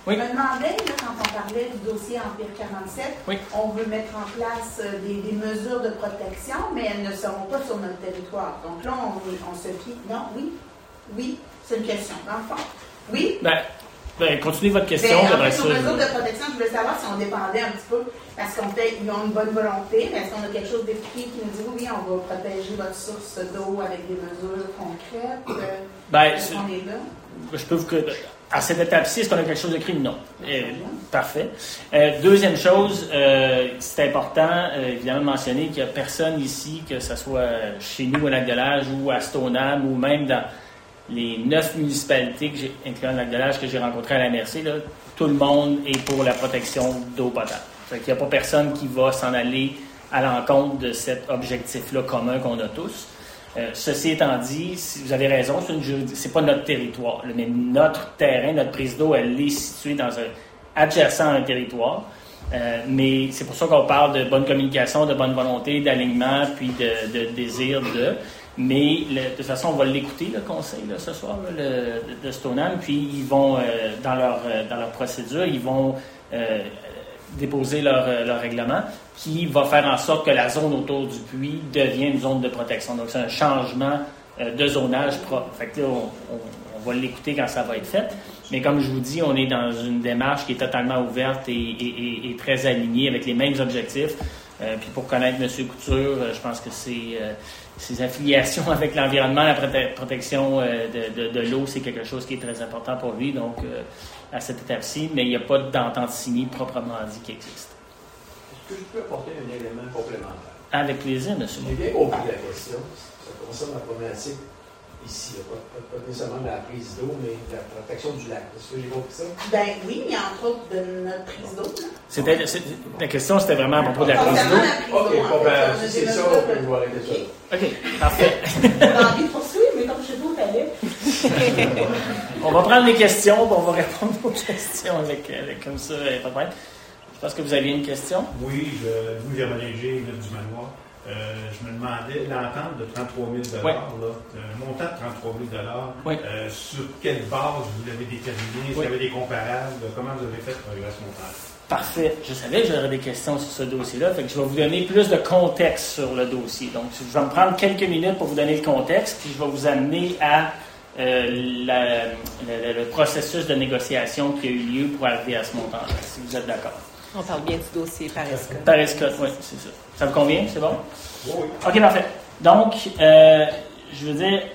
Oui. Je me demandais, là, quand on parlait du dossier Empire quarante-sept, oui. on veut mettre en place des, des mesures de protection, mais elles ne seront pas sur notre territoire. Donc là, on, on se fie. Non, oui, oui, c'est une question, dans le fond. Oui? Ben, ben continuez votre question. Ben, en fait, fait, sur mesures de protection, je voulais savoir si on dépendait un petit peu, parce qu'on fait, ils ont une bonne volonté, mais est-ce qu'on a quelque chose d'écrit qui nous dit oui, on va protéger votre source d'eau avec des mesures concrètes? Euh, ben, est-ce qu'on est là? Je peux vous que à cette étape-ci, est-ce qu'on a quelque chose d'écrit? Non. Euh, parfait. Euh, deuxième chose, euh, c'est important, euh, évidemment, de mentionner qu'il n'y a personne ici, que ce soit chez nous, au Lac-de-L'Âge, ou à Stoneham, ou même dans les neuf municipalités, que j'ai, incluant le Lac-de-L'Âge, que j'ai rencontrées à la M R C, là, tout le monde est pour la protection d'eau potable. Fait qu'il n'y a pas personne qui va s'en aller à l'encontre de cet objectif-là commun qu'on a tous. Euh, ceci étant dit, si vous avez raison, c'est, une, c'est pas notre territoire, là, mais notre terrain, notre prise d'eau, elle est située dans un adjacent à un territoire. Euh, mais c'est pour ça qu'on parle de bonne communication, de bonne volonté, d'alignement, puis de, de désir de. Mais le, de toute façon, on va l'écouter, le conseil, là, ce soir, là, le, de, de Stoneham, puis ils vont, euh, dans, leur, euh, dans leur procédure, ils vont euh, déposer leur, euh, leur règlement, qui va faire en sorte que la zone autour du puits devienne une zone de protection. Donc, c'est un changement euh, de zonage propre. Fait que là, on, on, on va l'écouter quand ça va être fait. Mais comme je vous dis, on est dans une démarche qui est totalement ouverte et, et, et, et très alignée avec les mêmes objectifs. Euh, puis pour connaître M. Couture, euh, je pense que c'est... Euh, ses affiliations avec l'environnement, la prote- protection euh, de, de, de l'eau, c'est quelque chose qui est très important pour lui, donc euh, à cette étape-ci, mais il n'y a pas d'entente signée proprement dit qui existe. Est-ce que je peux apporter un élément complémentaire? Avec plaisir, monsieur. J'ai bien compris la question. Ça concerne la problématique ici, pas, pas, pas nécessairement la prise d'eau, mais la protection du lac. Est-ce que j'ai compris ça? Ben oui, mais entre autres de notre prise d'eau. Là. C'était, c'est, la question, c'était vraiment à propos de la prise d'eau. OK, bon, ben, si c'est ça, on peut voir la question. OK, parfait. J'ai envie de poursuivre, mais comme je sais pas où t'allais. On va prendre les questions, puis on va répondre aux questions avec, avec comme ça, pas de problème. Je pense que vous aviez une question. Oui, je, Louis Germain-Léger, du Manoir. Euh, je me demandais, l'entente de trente-trois mille dollars, oui. là, un montant de trente-trois mille dollars, oui. euh, sur quelle base vous l'avez déterminé? Est-ce oui. qu'il y avait des comparables? Comment vous avez fait pour arriver à ce montant? Parfait. Je savais que j'aurais des questions sur ce dossier-là, fait que je vais vous donner plus de contexte sur le dossier. Donc, je vais me prendre quelques minutes pour vous donner le contexte, puis je vais vous amener à euh, la, la, le processus de négociation qui a eu lieu pour arriver à ce montant-là, si vous êtes d'accord. On parle bien du dossier Paris-Scott. Paris-Scott, oui, c'est ça. Ça vous convient? C'est bon? Oui. OK, parfait. Donc, euh, je veux dire,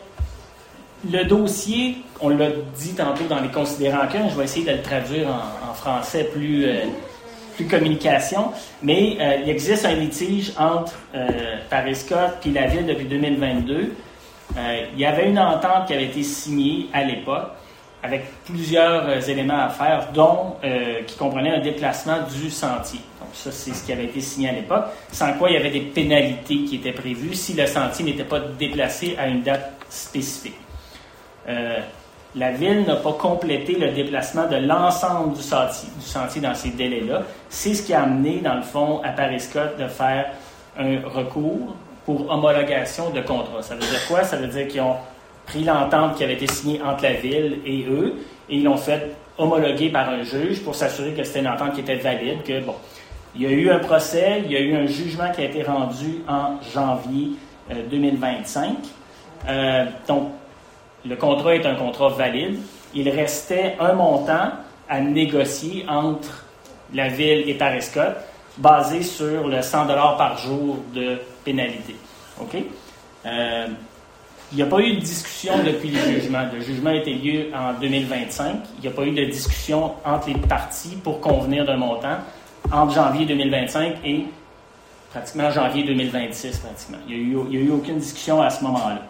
le dossier, on l'a dit tantôt dans les considérants qu'un, je vais essayer de le traduire en, en français plus, euh, plus communication, mais euh, il existe un litige entre euh, Paris-Scott et la Ville depuis deux mille vingt-deux. Euh, il y avait une entente qui avait été signée à l'époque, avec plusieurs euh, éléments à faire, dont euh, qui comprenaient un déplacement du sentier. Donc ça, c'est ce qui avait été signé à l'époque, sans quoi il y avait des pénalités qui étaient prévues si le sentier n'était pas déplacé à une date spécifique. Euh, la Ville n'a pas complété le déplacement de l'ensemble du sentier, du sentier dans ces délais-là. C'est ce qui a amené, dans le fond, à Paris-Scott de faire un recours pour homologation de contrat. Ça veut dire quoi? Ça veut dire qu'ils ont pris l'entente qui avait été signée entre la Ville et eux, et ils l'ont fait homologuer par un juge pour s'assurer que c'était une entente qui était valide, que bon, il y a eu un procès, il y a eu un jugement qui a été rendu en janvier euh, deux mille vingt-cinq. Euh, donc, le contrat est un contrat valide. Il restait un montant à négocier entre la Ville et Paris-Scott, basé sur le cent dollars par jour de pénalité. OK? Euh, Il n'y a pas eu de discussion depuis le jugement. Le jugement a été lieu en deux mille vingt-cinq. Il n'y a pas eu de discussion entre les parties pour convenir d'un montant entre janvier deux mille vingt-cinq et pratiquement janvier deux mille vingt-six. Pratiquement. Il n'y a, a eu aucune discussion à ce moment-là.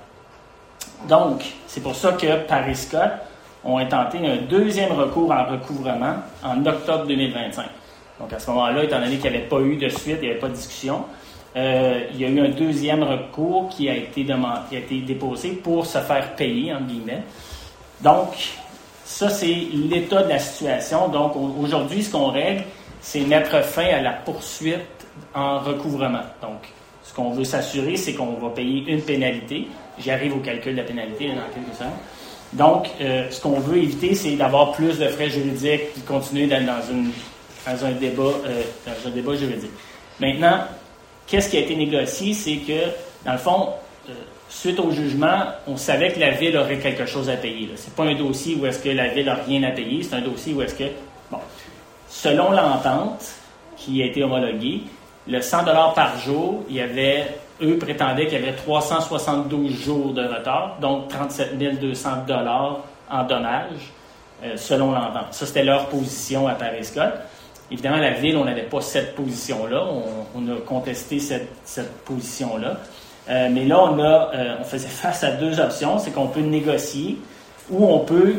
Donc, c'est pour ça que Paris-Scott ont intenté un deuxième recours en recouvrement en octobre deux mille vingt-cinq. Donc, à ce moment-là, étant donné qu'il n'y avait pas eu de suite, il n'y avait pas de discussion, Euh, il y a eu un deuxième recours qui a été demandé, qui a été déposé pour se faire payer, entre guillemets. Donc, ça, c'est l'état de la situation. Donc, aujourd'hui, ce qu'on règle, c'est mettre fin à la poursuite en recouvrement. Donc, ce qu'on veut s'assurer, c'est qu'on va payer une pénalité. J'y arrive au calcul de la pénalité là, dans quelques secondes. Donc, euh, ce qu'on veut éviter, c'est d'avoir plus de frais juridiques et de continuer dans, dans, une, dans, un débat, euh, dans un débat juridique. Maintenant, qu'est-ce qui a été négocié? C'est que, dans le fond, euh, suite au jugement, on savait que la Ville aurait quelque chose à payer. Ce n'est pas un dossier où est-ce que la Ville n'a rien à payer, c'est un dossier où est-ce que, bon, selon l'entente qui a été homologuée, le cent dollars par jour, il y avait, eux prétendaient qu'il y avait trois cent soixante-douze jours de retard, donc trente-sept mille deux cents dollars en dommages, euh, selon l'entente. Ça, c'était leur position à Paris-Scott. Évidemment, la Ville, on n'avait pas cette position-là. On, on a contesté cette, cette position-là. Euh, mais là, on, a, euh, on faisait face à deux options. C'est qu'on peut négocier ou on peut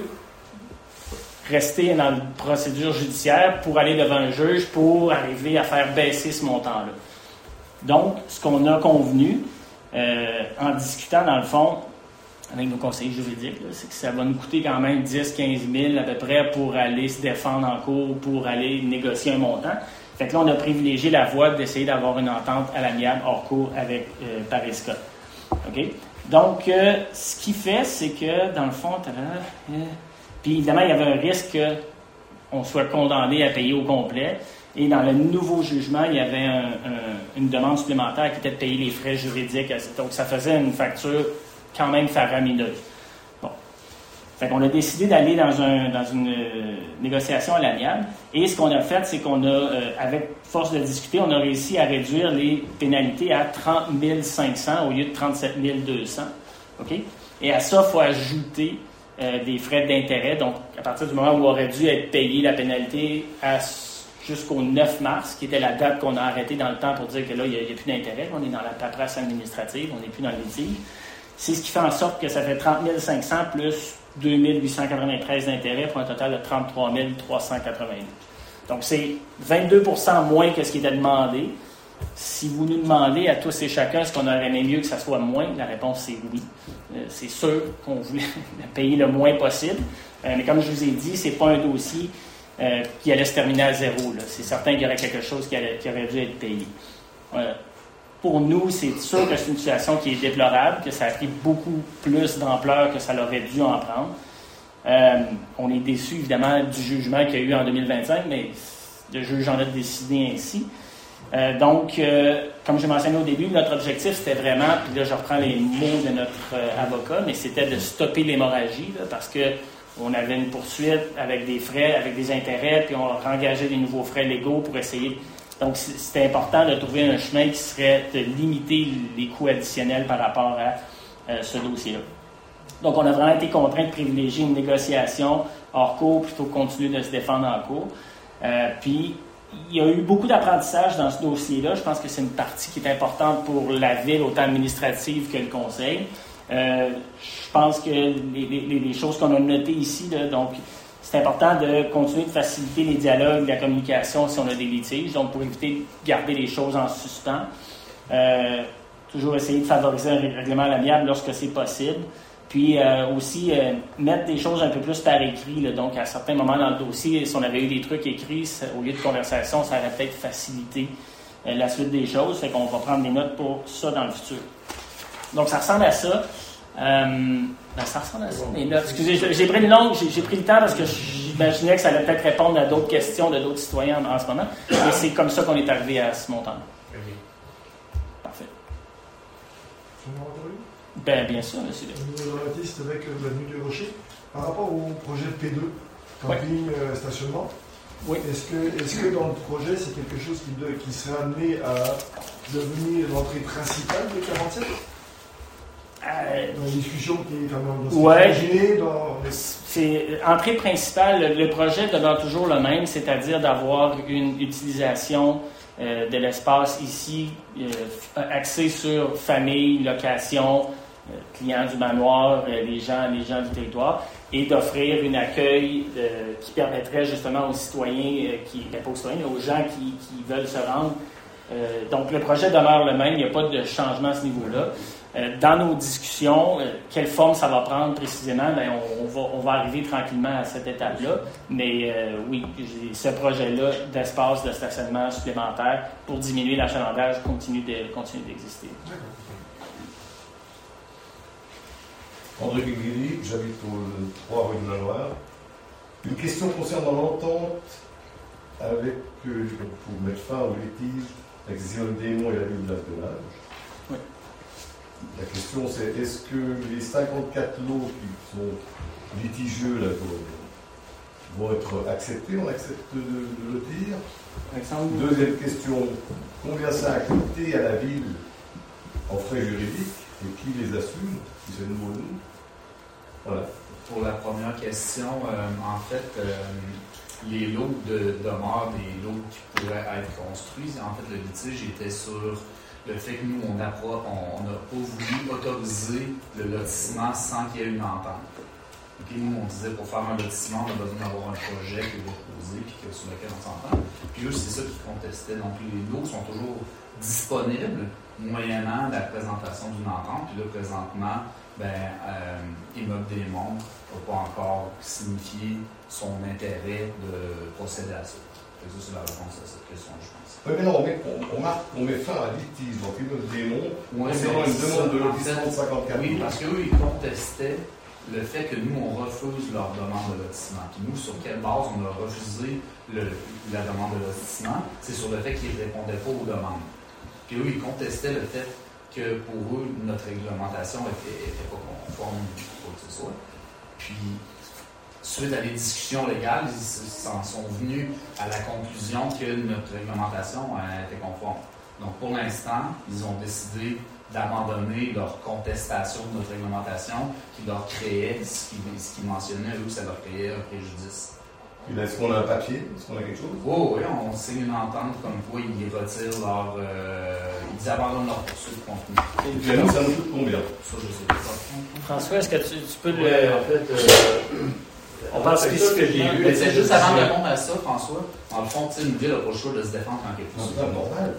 rester dans une procédure judiciaire pour aller devant un juge pour arriver à faire baisser ce montant-là. Donc, ce qu'on a convenu, euh, en discutant, dans le fond, avec nos conseillers juridiques, là, c'est que ça va nous coûter quand même dix à quinze mille à peu près pour aller se défendre en cours, pour aller négocier un montant. Fait que là, on a privilégié la voie d'essayer d'avoir une entente à l'amiable hors cours avec euh, Paris-Scott. OK? Donc, euh, ce qu'il fait, c'est que, dans le fond, euh, puis évidemment, il y avait un risque qu'on soit condamné à payer au complet. Et dans le nouveau jugement, il y avait un, un, une demande supplémentaire qui était de payer les frais juridiques. Donc, ça faisait une facture quand même faramineuse. Bon. Fait qu'on a décidé d'aller dans, un, dans une euh, négociation à l'amiable. Et ce qu'on a fait, c'est qu'on a, euh, avec force de discuter, on a réussi à réduire les pénalités à trente mille cinq cents au lieu de trente-sept mille deux cents. OK? Et à ça, il faut ajouter euh, des frais d'intérêt. Donc, à partir du moment où aurait dû être payé la pénalité à, jusqu'au neuf mars, qui était la date qu'on a arrêtée dans le temps pour dire que là, il n'y a, a plus d'intérêt. On est dans la paperasse administrative, on n'est plus dans le litige. C'est ce qui fait en sorte que ça fait trente mille cinq cents plus deux mille huit cent quatre-vingt-treize d'intérêt pour un total de trente-trois mille trois cent quatre-vingt-douze. Donc, c'est vingt-deux pour cent moins que ce qui était demandé. Si vous nous demandez à tous et chacun ce qu'on aurait aimé mieux que ça soit moins, la réponse c'est oui. Euh, c'est sûr qu'on voulait payer le moins possible. Euh, mais comme je vous ai dit, c'est pas un dossier euh, qui allait se terminer à zéro. Là. C'est certain qu'il y aurait quelque chose qui, allait, qui aurait dû être payé. Euh, Pour nous, c'est sûr que c'est une situation qui est déplorable, que ça a pris beaucoup plus d'ampleur que ça l'aurait dû en prendre. Euh, on est déçus, évidemment, du jugement qu'il y a eu en deux mille vingt-cinq, mais le juge en a décidé ainsi. Euh, donc, euh, comme j'ai mentionné au début, notre objectif, c'était vraiment, puis là, je reprends les mots de notre euh, avocat, mais c'était de stopper l'hémorragie, là, parce qu'on avait une poursuite avec des frais, avec des intérêts, puis on a engagé des nouveaux frais légaux pour essayer... Donc, c'était important de trouver un chemin qui serait de limiter les coûts additionnels par rapport à euh, ce dossier-là. Donc, on a vraiment été contraint de privilégier une négociation hors cours plutôt que continuer de se défendre en cours. Euh, puis, il y a eu beaucoup d'apprentissage dans ce dossier-là. Je pense que c'est une partie qui est importante pour la Ville, autant administrative que le Conseil. Euh, je pense que les, les, les choses qu'on a notées ici, là, donc, c'est important de continuer de faciliter les dialogues, la communication si on a des litiges, donc pour éviter de garder les choses en suspens. Euh, toujours essayer de favoriser un règlement à l'amiable lorsque c'est possible. Puis euh, aussi euh, mettre des choses un peu plus par écrit. Là. Donc à certains moments dans le dossier, si on avait eu des trucs écrits, ça, au lieu de conversation, ça aurait peut-être facilité euh, la suite des choses. Fait qu'on va prendre des notes pour ça dans le futur. Donc ça ressemble à ça. Euh, ben ça ressemble à ça, mes notes. Excusez, j'ai pris le long, j'ai, j'ai pris le temps parce que j'imaginais que ça allait peut-être répondre à d'autres questions de d'autres citoyens en, en ce moment. Mais c'est comme ça qu'on est arrivé à ce montant. Okay. Parfait. Tu m'as entendu? Ben, bien sûr, monsieur. Nous avons été, c'était avec l'avenue du Rocher. Par rapport au projet P deux, camping, ouais. euh, stationnement, oui. est-ce, que, est-ce que dans le projet, c'est quelque chose qui, de, qui serait amené à devenir l'entrée principale de quarante-sept? Euh, dans la discussion qui est dans, dans ouais, imaginé, dans... c'est entrée principale. Le projet demeure toujours le même, c'est-à-dire d'avoir une utilisation euh, de l'espace ici euh, axée sur famille, location, euh, clients du manoir, euh, les gens, les gens du territoire, et d'offrir un accueil euh, qui permettrait justement aux citoyens, euh, qui, ben pas aux citoyens, mais aux gens qui, qui veulent se rendre. Euh, donc le projet demeure le même, il n'y a pas de changement à ce niveau-là. Euh, dans nos discussions, euh, quelle forme ça va prendre précisément, bien, on, on, va, on va arriver tranquillement à cette étape-là. Mais euh, oui, j'ai ce projet-là d'espace de stationnement supplémentaire pour diminuer l'achalandage continue, de, continue d'exister. André Guigui, j'habite au trois rue de la Loire. Une question concernant l'entente avec, euh, pour mettre fin au litige avec Zion Démon et la ville de l'Age. Oui. La question c'est, est-ce que les cinquante-quatre lots qui sont litigieux là, vont être acceptés? On accepte de, de lotir. Alexandre. Deuxième question, combien ça a coûté à la ville en frais juridiques et qui les assume? Si c'est nouveau nous. Voilà. Pour la première question, euh, en fait, euh, les lots de demeure, des lots qui pourraient être construits, en fait, le litige était sur le fait que nous, on n'a pas, on, on n'a pas voulu autoriser le lotissement sans qu'il y ait une entente. Puis nous, on disait pour faire un lotissement, on a besoin d'avoir un projet qui est déposé puis que, sur lequel on s'entend. Puis eux, c'est ça qu'ils contestaient. Donc les lots sont toujours disponibles, moyennant la présentation d'une entente. Puis là, présentement, ben, euh, Immeuble des Monts n'a pas encore signifié son intérêt de procéder à ça. Ça, c'est la réponse à cette question, je pense. Oui, mais non, on met, on, on marque, on met fin à litige. Donc Immeuble des Monts, ouais, concernant une demande de lotissement de cinquante-quatre. Oui, parce qu'eux, ils contestaient le fait que nous, on refuse leur demande de lotissement. Puis nous, sur quelle base on a refusé le, la demande de lotissement? C'est sur le fait qu'ils ne répondaient pas aux demandes. Puis eux, ils contestaient le fait que pour eux, notre réglementation n'était pas conforme ou quoi que ce soit. Puis, suite à des discussions légales, ils s'en sont venus à la conclusion que notre réglementation était conforme. Donc, pour l'instant, ils ont décidé d'abandonner leur contestation de notre réglementation qui leur créait, ce qu'ils qui mentionnaient, eux, ça leur créait un préjudice. Est-ce qu'on a un papier? Est-ce qu'on a quelque chose? Oh, oui, on signe une entente comme quoi ils retirent leur... Euh, ils abandonnent leur poursuite contre nous. Et puis, ça nous coûte combien? Ça, je sais pas. François, est-ce que tu, tu peux le... Ouais, en fait, euh, on parle spécifiquement. Mais c'est juste avant de répondre à ça, François. En le fond, tu sais, une ville n'a pas le choix de se défendre quand quelque chose. C'est pas normal.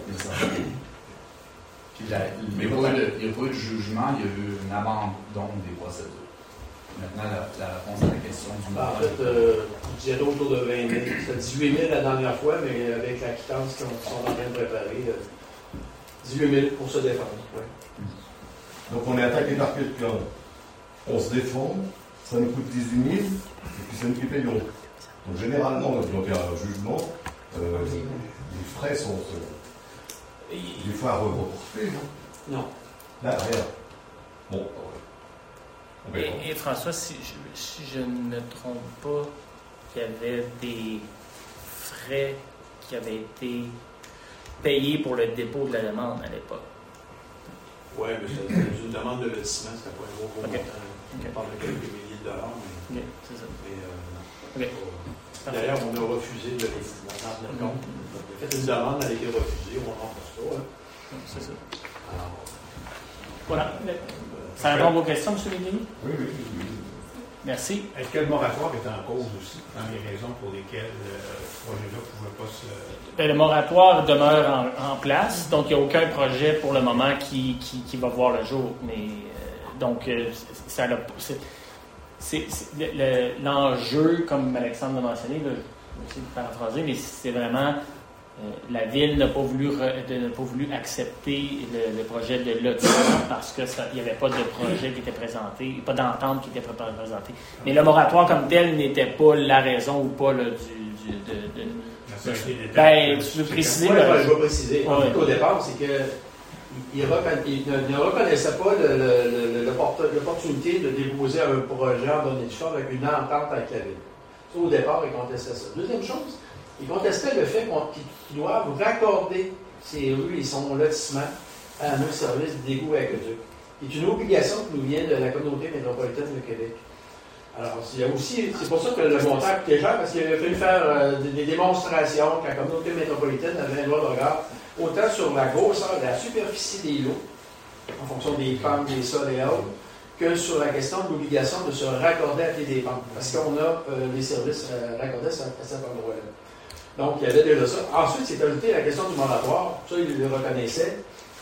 Puis la, il n'y a, a pas eu de jugement, il y a eu une abandon des procédures. Maintenant, la, la réponse à la question du En fait, euh, je dirais autour de vingt mille. C'était dix-huit mille la dernière fois, mais avec la quittance qu'on sont en train de préparer, euh, dix-huit mille pour se défendre. Ouais. Donc on est attaqué par quelqu'un, on se défend, ça nous coûte dix-huit mille, et puis c'est nous qui payons. Donc généralement, quand on fait un jugement, euh, les frais sont euh, des fois reportés, non? Non. Là, rien. Bon. Et, et François, si je, si je ne me trompe pas, il y avait des frais qui avaient été payés pour le dépôt de la demande à l'époque. Oui, mais c'est une demande de lotissement, c'était pas un gros, gros okay. montant. Okay. On parle de quelques milliers de dollars, mais, okay, c'est ça. mais euh, non. Okay. Pas, d'ailleurs, on a refusé de les tenir compte. On a fait une demande, elle a été refusée, on n'en pense pas. Hein. C'est ça. Alors, voilà. Ça répond à vos questions, M. Lévy? Oui, oui, oui. Merci. Est-ce que le moratoire est en cause aussi, dans les raisons pour lesquelles euh, ce projet-là ne pouvait pas se... Bien, le moratoire demeure en, en place, donc il n'y a aucun projet pour le moment qui, qui, qui va voir le jour. Mais euh, donc, euh, ça a, c'est, c'est, c'est, le, l'enjeu, comme Alexandre l'a mentionné, là, je vais essayer de paraphraser, mais c'est vraiment... Euh, la ville n'a pas voulu, re, de, n'a pas voulu accepter le, le projet de lotissement parce qu'il n'y avait pas de projet qui était présenté, pas d'entente qui était présentée. Mais le moratoire comme tel n'était pas la raison ou pas là, du, du, de, de, de, ben, tu veux préciser? Oui, là, je vais préciser. En fait, au départ, c'est que il, reconna... il ne reconnaissait pas le, le, le, l'opportunité de déposer un projet en donné de choix avec une entente avec la ville. Ça, au départ, il contestait ça. Deuxième chose, il contestait le fait qu'ils doivent raccorder ces rues et son lotissement à nos services d'égout et aqueduc. C'est une obligation qui nous vient de la communauté métropolitaine de Québec. Alors, il y a aussi, c'est pour ça que le montant coûtait cher, parce qu'il a fallu faire euh, des, des démonstrations que la communauté métropolitaine avait un droit de regard, autant sur la grosseur de la superficie des lots, en fonction des pentes, des sols et autres, que sur la question de l'obligation de se raccorder à des pentes, parce qu'on a euh, des services euh, raccordés à, à cet endroit-là. Donc, il y avait déjà ça. Ensuite, c'est ajouté la question du moratoire. Ça, il le reconnaissait.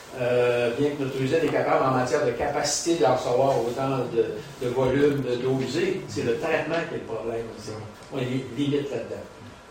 Euh, bien que notre usine est capable, en matière de capacité, d'en recevoir autant de, de volume, de dosé, c'est le traitement qui est le problème aussi. On est limite là-dedans.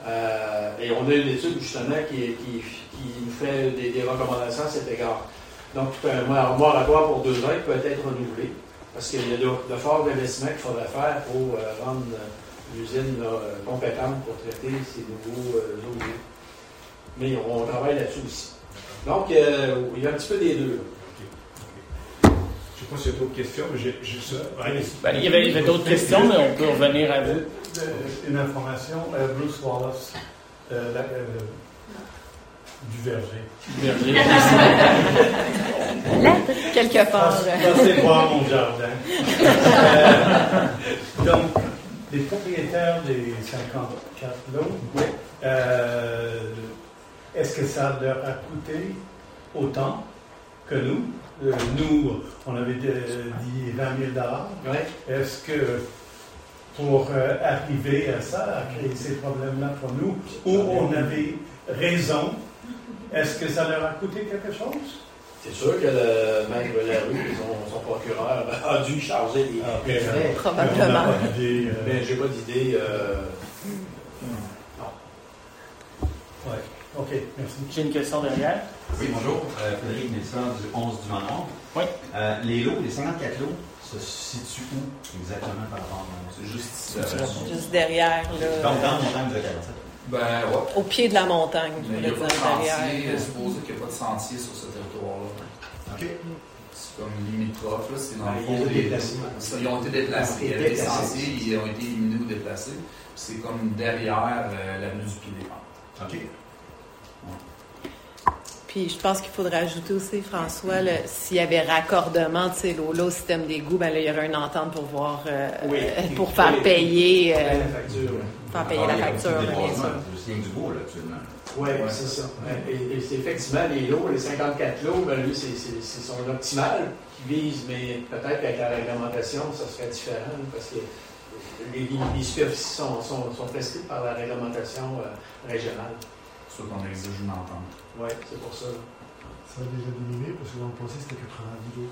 Euh, et on a une étude, justement, qui, qui, qui nous fait des, des recommandations à cet égard. Donc, un moratoire pour deux ans qui peut être renouvelé. Parce qu'il y a de, de forts investissements qu'il faudrait faire pour euh, rendre l'usine là, compétente pour traiter ces nouveaux euh, eaux. Mais on, on travaille là-dessus aussi. Donc, euh, il y a un petit peu des deux. Je ne sais pas s'il y a d'autres questions, mais j'ai juste ça. Ouais. Ben, il y avait, avait d'autres questions, mais on peut revenir à vous. Une information, euh, Bruce Wallace, euh, la, euh, du verger. Du verger. Là, quelque part. Passez voir mon jardin. Euh, donc, les propriétaires des cinquante-quatre lots, oui. euh, est-ce que ça leur a coûté autant que nous? Euh, nous, on avait dit vingt mille dollars. Ouais. Est-ce que pour euh, arriver à ça, à créer ces problèmes-là pour nous, où on avait raison, est-ce que ça leur a coûté quelque chose? C'est sûr que le maître Larue, son, son procureur, a dû charger les, ah, les frais. Probablement. Mais euh... j'ai pas d'idée. Euh... Non. Oui. OK, merci. J'ai une question derrière. Oui, bonjour. Euh, Frédéric Nilsson du onze du Manoir. Oui. Euh, les lots, les cinquante-quatre lots, se situent où exactement par rapport à... C'est juste ici. Juste, juste derrière. Là, donc, dans la montagne de quarante-sept. Ben, ouais. Au pied de la montagne. Mais il n'y a pas de sentier, euh, supposé qu'il n'y a pas de sentier sur ce territoire-là. OK. C'est comme limitrophe, là. C'est dans le Ah, fond ils, des... des... ils ont été déplacés. Il y avait des sentiers, ils ont été éliminés ou déplacés. C'est comme derrière euh, l'avenue du Pied des Pentes. OK. Ouais. Puis je pense qu'il faudrait ajouter aussi, François, le, s'il y avait raccordement de ces lots-là au système d'égout, ben là, il y aurait une entente pour voir, euh, oui. pour faire oui. payer, euh, la facture. Faire payer Alors, la facture, bien sûr. C'est du beau, là, actuellement. Oui, ouais, c'est ça. Ouais. Et, et c'est effectivement les lots, les cinquante-quatre lots, ben lui, c'est son optimal qui vise, mais peut-être qu'avec la réglementation, ça serait différent, parce que les, les superficies sont, sont, sont prescrites par la réglementation euh, régionale. C'est sûr qu'on exige une entente. Oui, c'est pour ça. Ça a déjà diminué, parce que l'an passé, c'était quatre-vingt-dix lots.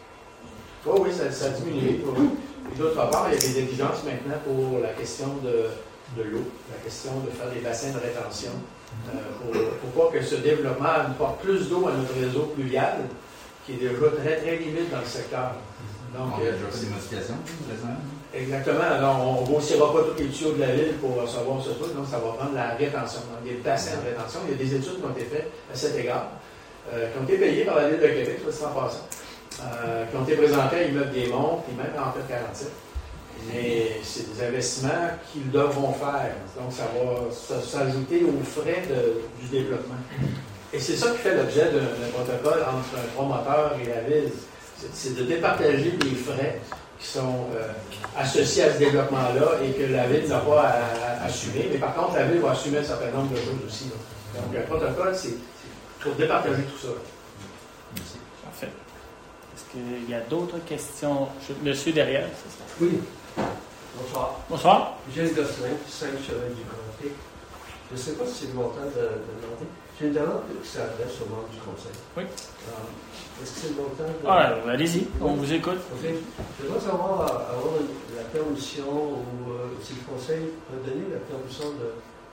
Oh, oui, ça, ça a diminué. Oui. D'autre part, il y a des exigences maintenant pour la question de, de l'eau, la question de faire des bassins de rétention. Euh, pour, pour pas que ce développement apporte plus d'eau à notre réseau pluvial, qui est déjà très, très limite dans le secteur. Donc, on a déjà fait des modifications, récemment. Exactement. Alors, on ne grossira pas tous les tuyaux de la ville pour recevoir ce truc, donc ça va prendre la rétention. Donc, il y a des bassins de rétention. Il y a des études qui ont été faites à cet égard, euh, qui ont été payées par la ville de Québec, soit dit en passant, euh, qui ont été présentés à Immeuble des Monts, puis même en fait quarante-sept. Mais c'est des investissements qu'ils devront faire. Donc, ça va s'ajouter aux frais de, du développement. Et c'est ça qui fait l'objet d'un protocole entre un promoteur et la ville. C'est de départager les frais qui sont euh, associés à ce développement-là et que la ville n'a pas à, à assumer. Mais par contre, la ville va assumer un certain nombre de choses aussi. Là. Donc, un protocole, c'est pour départager tout ça. Merci. Parfait. Est-ce qu'il y a d'autres questions? Monsieur derrière, c'est ça? Oui. Bonsoir. Bonsoir. Gilles Gosselin, cinq Chevaliers du Comté. Je ne sais pas si c'est le montant de, de demander. J'ai une demande qui s'adresse aux membres du Conseil. Oui. Euh, Est-ce que c'est le montant de... Ah, allez-y, on vous écoute. OK. Je voudrais savoir, avoir une, la permission, ou euh, si le Conseil peut donner la permission de,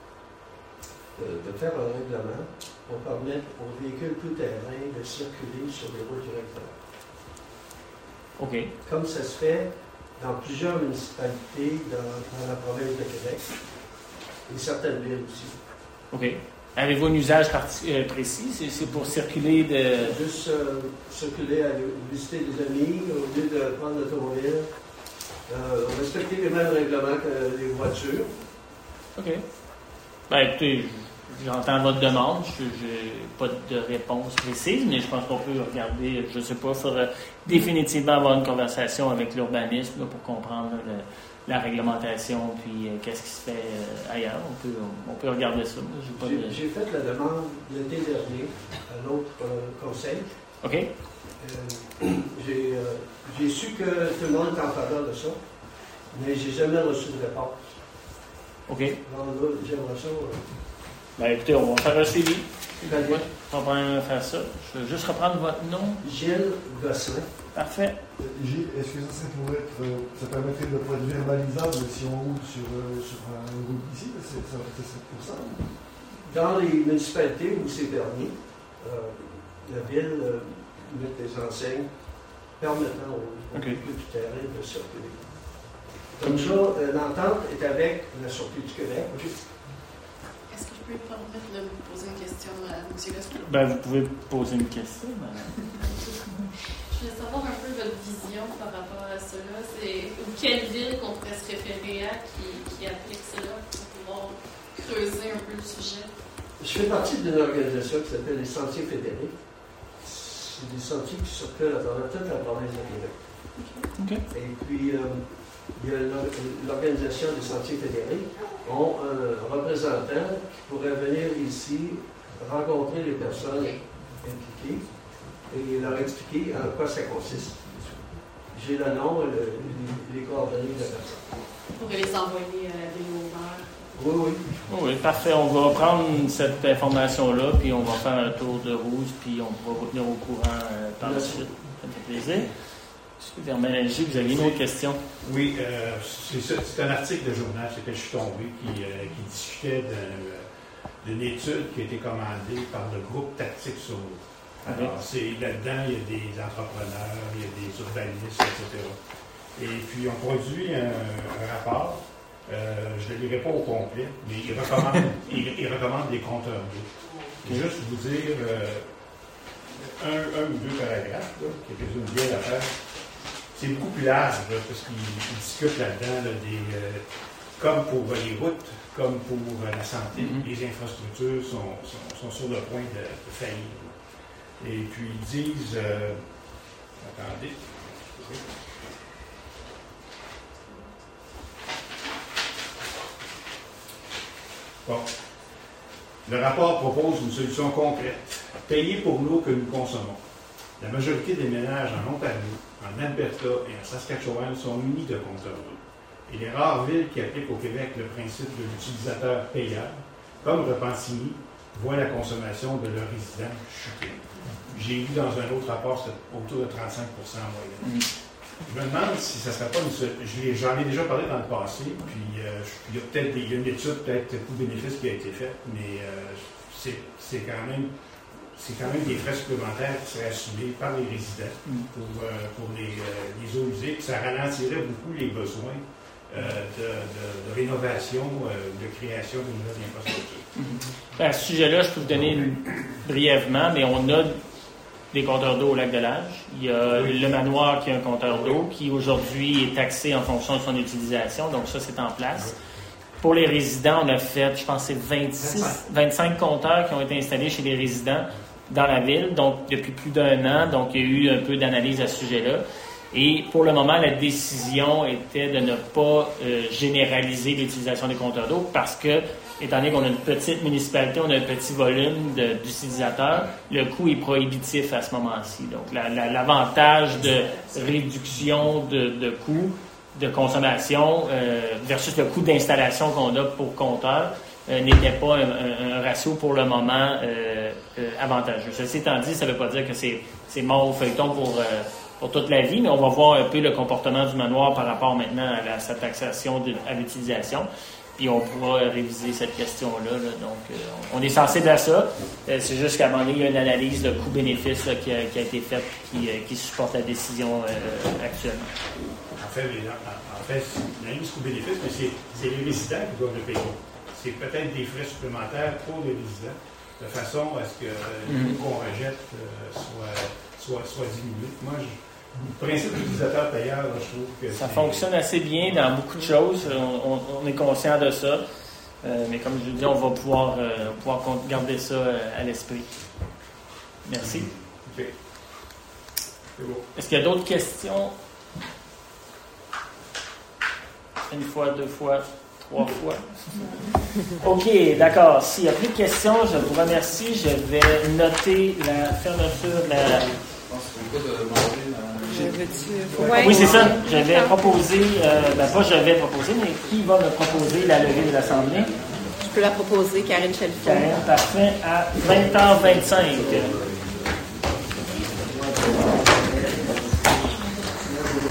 de, de faire un règlement pour permettre aux véhicules tout-terrain de circuler sur les routes directement. OK. Comme ça se fait dans plusieurs municipalités dans, dans la province de Québec et certaines villes aussi. OK. Avez-vous un usage précis? C'est pour circuler de... Juste euh, circuler, aller visiter des amis, au lieu de prendre l'automobile. Euh, respecter les mêmes règlements que les voitures. OK. Ben écoutez, j'entends votre demande. Je n'ai pas de réponse précise, mais je pense qu'on peut regarder, je ne sais pas, il faudra définitivement avoir une conversation avec l'urbanisme pour comprendre le, la réglementation, puis euh, qu'est-ce qui se fait euh, ailleurs. On peut, on, on peut regarder ça. J'ai de... fait la demande l'été dernier à l'autre euh, conseil. OK. Euh, J'ai euh, su que tout le monde est en faveur de ça, mais j'ai jamais reçu de réponse. OK. Alors là, j'aimerais ça. Euh... Ben écoutez, on va faire un suivi. Très bien. On va faire ça. Je vais juste reprendre votre nom. Gilles Gosselin. Parfait. Gilles, est-ce que ça, ça pourrait être, euh, ça permettrait de pouvoir être verbalisable si on roule sur, euh, sur un groupe ici? C'est pour ça? Dans les municipalités où c'est permis, euh, la ville euh, met des enseignes permettant aux okay. véhicules du terrain de circuler. Comme ça, euh, l'entente est avec la Sûreté du Québec. Okay. Est-ce que je peux me permettre de vous poser une question à M. Lescure? Ben, vous pouvez poser une question, madame. Je voulais savoir un peu votre vision par rapport à cela. C'est ou quelle ville qu'on pourrait se référer à qui, qui applique cela pour pouvoir creuser un peu le sujet? Je fais partie d'une organisation qui s'appelle les Sentiers fédérés. C'est des sentiers qui circulent à travers toute la province de Québec. Okay. Et puis, euh, il y a l'organisation des Sentiers fédérés ont un représentant qui pourrait venir ici rencontrer les personnes impliquées et leur expliquer en quoi ça consiste. J'ai le nom et le, les, les coordonnées de la personne. Vous pourrez les envoyer à la ville au maire. Oui, oui. Oui, parfait. On va prendre cette information-là, puis on va faire un tour de rouge, puis on va vous tenir au courant euh, par la suite. Ça me fait plaisir. M. Vermel-Alger, vous aviez une autre question? Oui, euh, c'est, ça, c'est un article de journal sur lequel je suis tombé qui, euh, qui discutait d'un, d'une étude qui a été commandée par le groupe Tactique sur l'eau. Alors, c'est, là-dedans, il y a des entrepreneurs, il y a des urbanistes, et cetera. Et puis, on produit un, un rapport. Euh, je ne le lirai pas au complet, mais il recommande, il, il recommande des compteurs d'eau. Je vais juste vous dire euh, un, un ou deux paragraphes, là, qui résument bien l'affaire. C'est beaucoup plus large, là, parce qu'il discute là-dedans là, des, euh, comme pour les routes, comme pour euh, la santé, mm-hmm. les infrastructures sont, sont, sont sur le point de, de faillir. Là. Et puis ils disent, euh, attendez, bon, le rapport propose une solution concrète, payer pour l'eau que nous consommons. La majorité des ménages en Ontario, en Alberta et en Saskatchewan sont munis de compteurs d'eau. Et les rares villes qui appliquent au Québec le principe de l'utilisateur payeur, comme Repentigny, voient la consommation de leurs résidents chuter. J'ai vu dans un autre rapport, c'est autour de trente-cinq pour cent en moyenne. Je me demande si ça ne serait pas une solution. J'en ai déjà parlé dans le passé, puis euh, il y a peut-être des, il y a une étude, peut-être coût-bénéfice qui a été faite, mais euh, c'est, c'est quand même c'est quand même des frais supplémentaires qui seraient assumés par les résidents pour, euh, pour les, euh, les eaux usées, puis ça ralentirait beaucoup les besoins euh, de, de, de rénovation, euh, de création de nouvelles infrastructures. Mm-hmm. À ce sujet-là, je peux vous donner une, brièvement, mais on a des compteurs d'eau au lac de l'Age. Il y a oui. le manoir qui a un compteur d'eau qui aujourd'hui est taxé en fonction de son utilisation, donc ça c'est en place. Oui. Pour les résidents, on a fait, je pense, c'est vingt-six, vingt-cinq compteurs qui ont été installés chez les résidents dans la ville, donc depuis plus d'un an, donc il y a eu un peu d'analyse à ce sujet-là. Et pour le moment, la décision était de ne pas euh, généraliser l'utilisation des compteurs d'eau parce que, étant donné qu'on a une petite municipalité, on a un petit volume de, d'utilisateurs, le coût est prohibitif à ce moment-ci. Donc, la, la, l'avantage de réduction de, de coûts de consommation euh, versus le coût d'installation qu'on a pour compteurs euh, n'était pas un, un, un ratio pour le moment euh, euh, avantageux. Ceci étant dit, ça ne veut pas dire que c'est, c'est mort au feuilleton pour, euh, pour toute la vie, mais on va voir un peu le comportement du manoir par rapport maintenant à, la, à sa taxation de, à l'utilisation. Puis on pourra réviser cette question-là. Là. Donc, euh, on est sensible à ça. Euh, c'est juste qu'à un moment donné, il y a une analyse de coût-bénéfice là, qui, a, qui a été faite qui, euh, qui supporte la décision euh, actuellement. En fait, en fait c'est une analyse coût-bénéfice, mais c'est, c'est les résidents qui doivent le payer. C'est peut-être des frais supplémentaires pour les résidents, de façon à ce que euh, le coût qu'on rejette euh, soit, soit, soit diminué. Moi, je, le principe d'utilisateur payeur, là, je trouve que ça c'est... fonctionne assez bien dans beaucoup de choses. On, on, on est conscient de ça. Euh, mais comme je vous dis, on va pouvoir, euh, pouvoir garder ça euh, à l'esprit. Merci. Okay. C'est beau. Est-ce qu'il y a d'autres questions? Une fois, deux fois, trois fois. OK, d'accord. S'il n'y a plus de questions, je vous remercie. Je vais noter la fermeture de la... Ouais. Oui, c'est ça. J'avais proposé, euh, ben pas j'avais proposé, mais qui va me proposer la levée de l'Assemblée? Je peux la proposer, Karine Chalfon. Karine, parfait, à vingt heures vingt-cinq.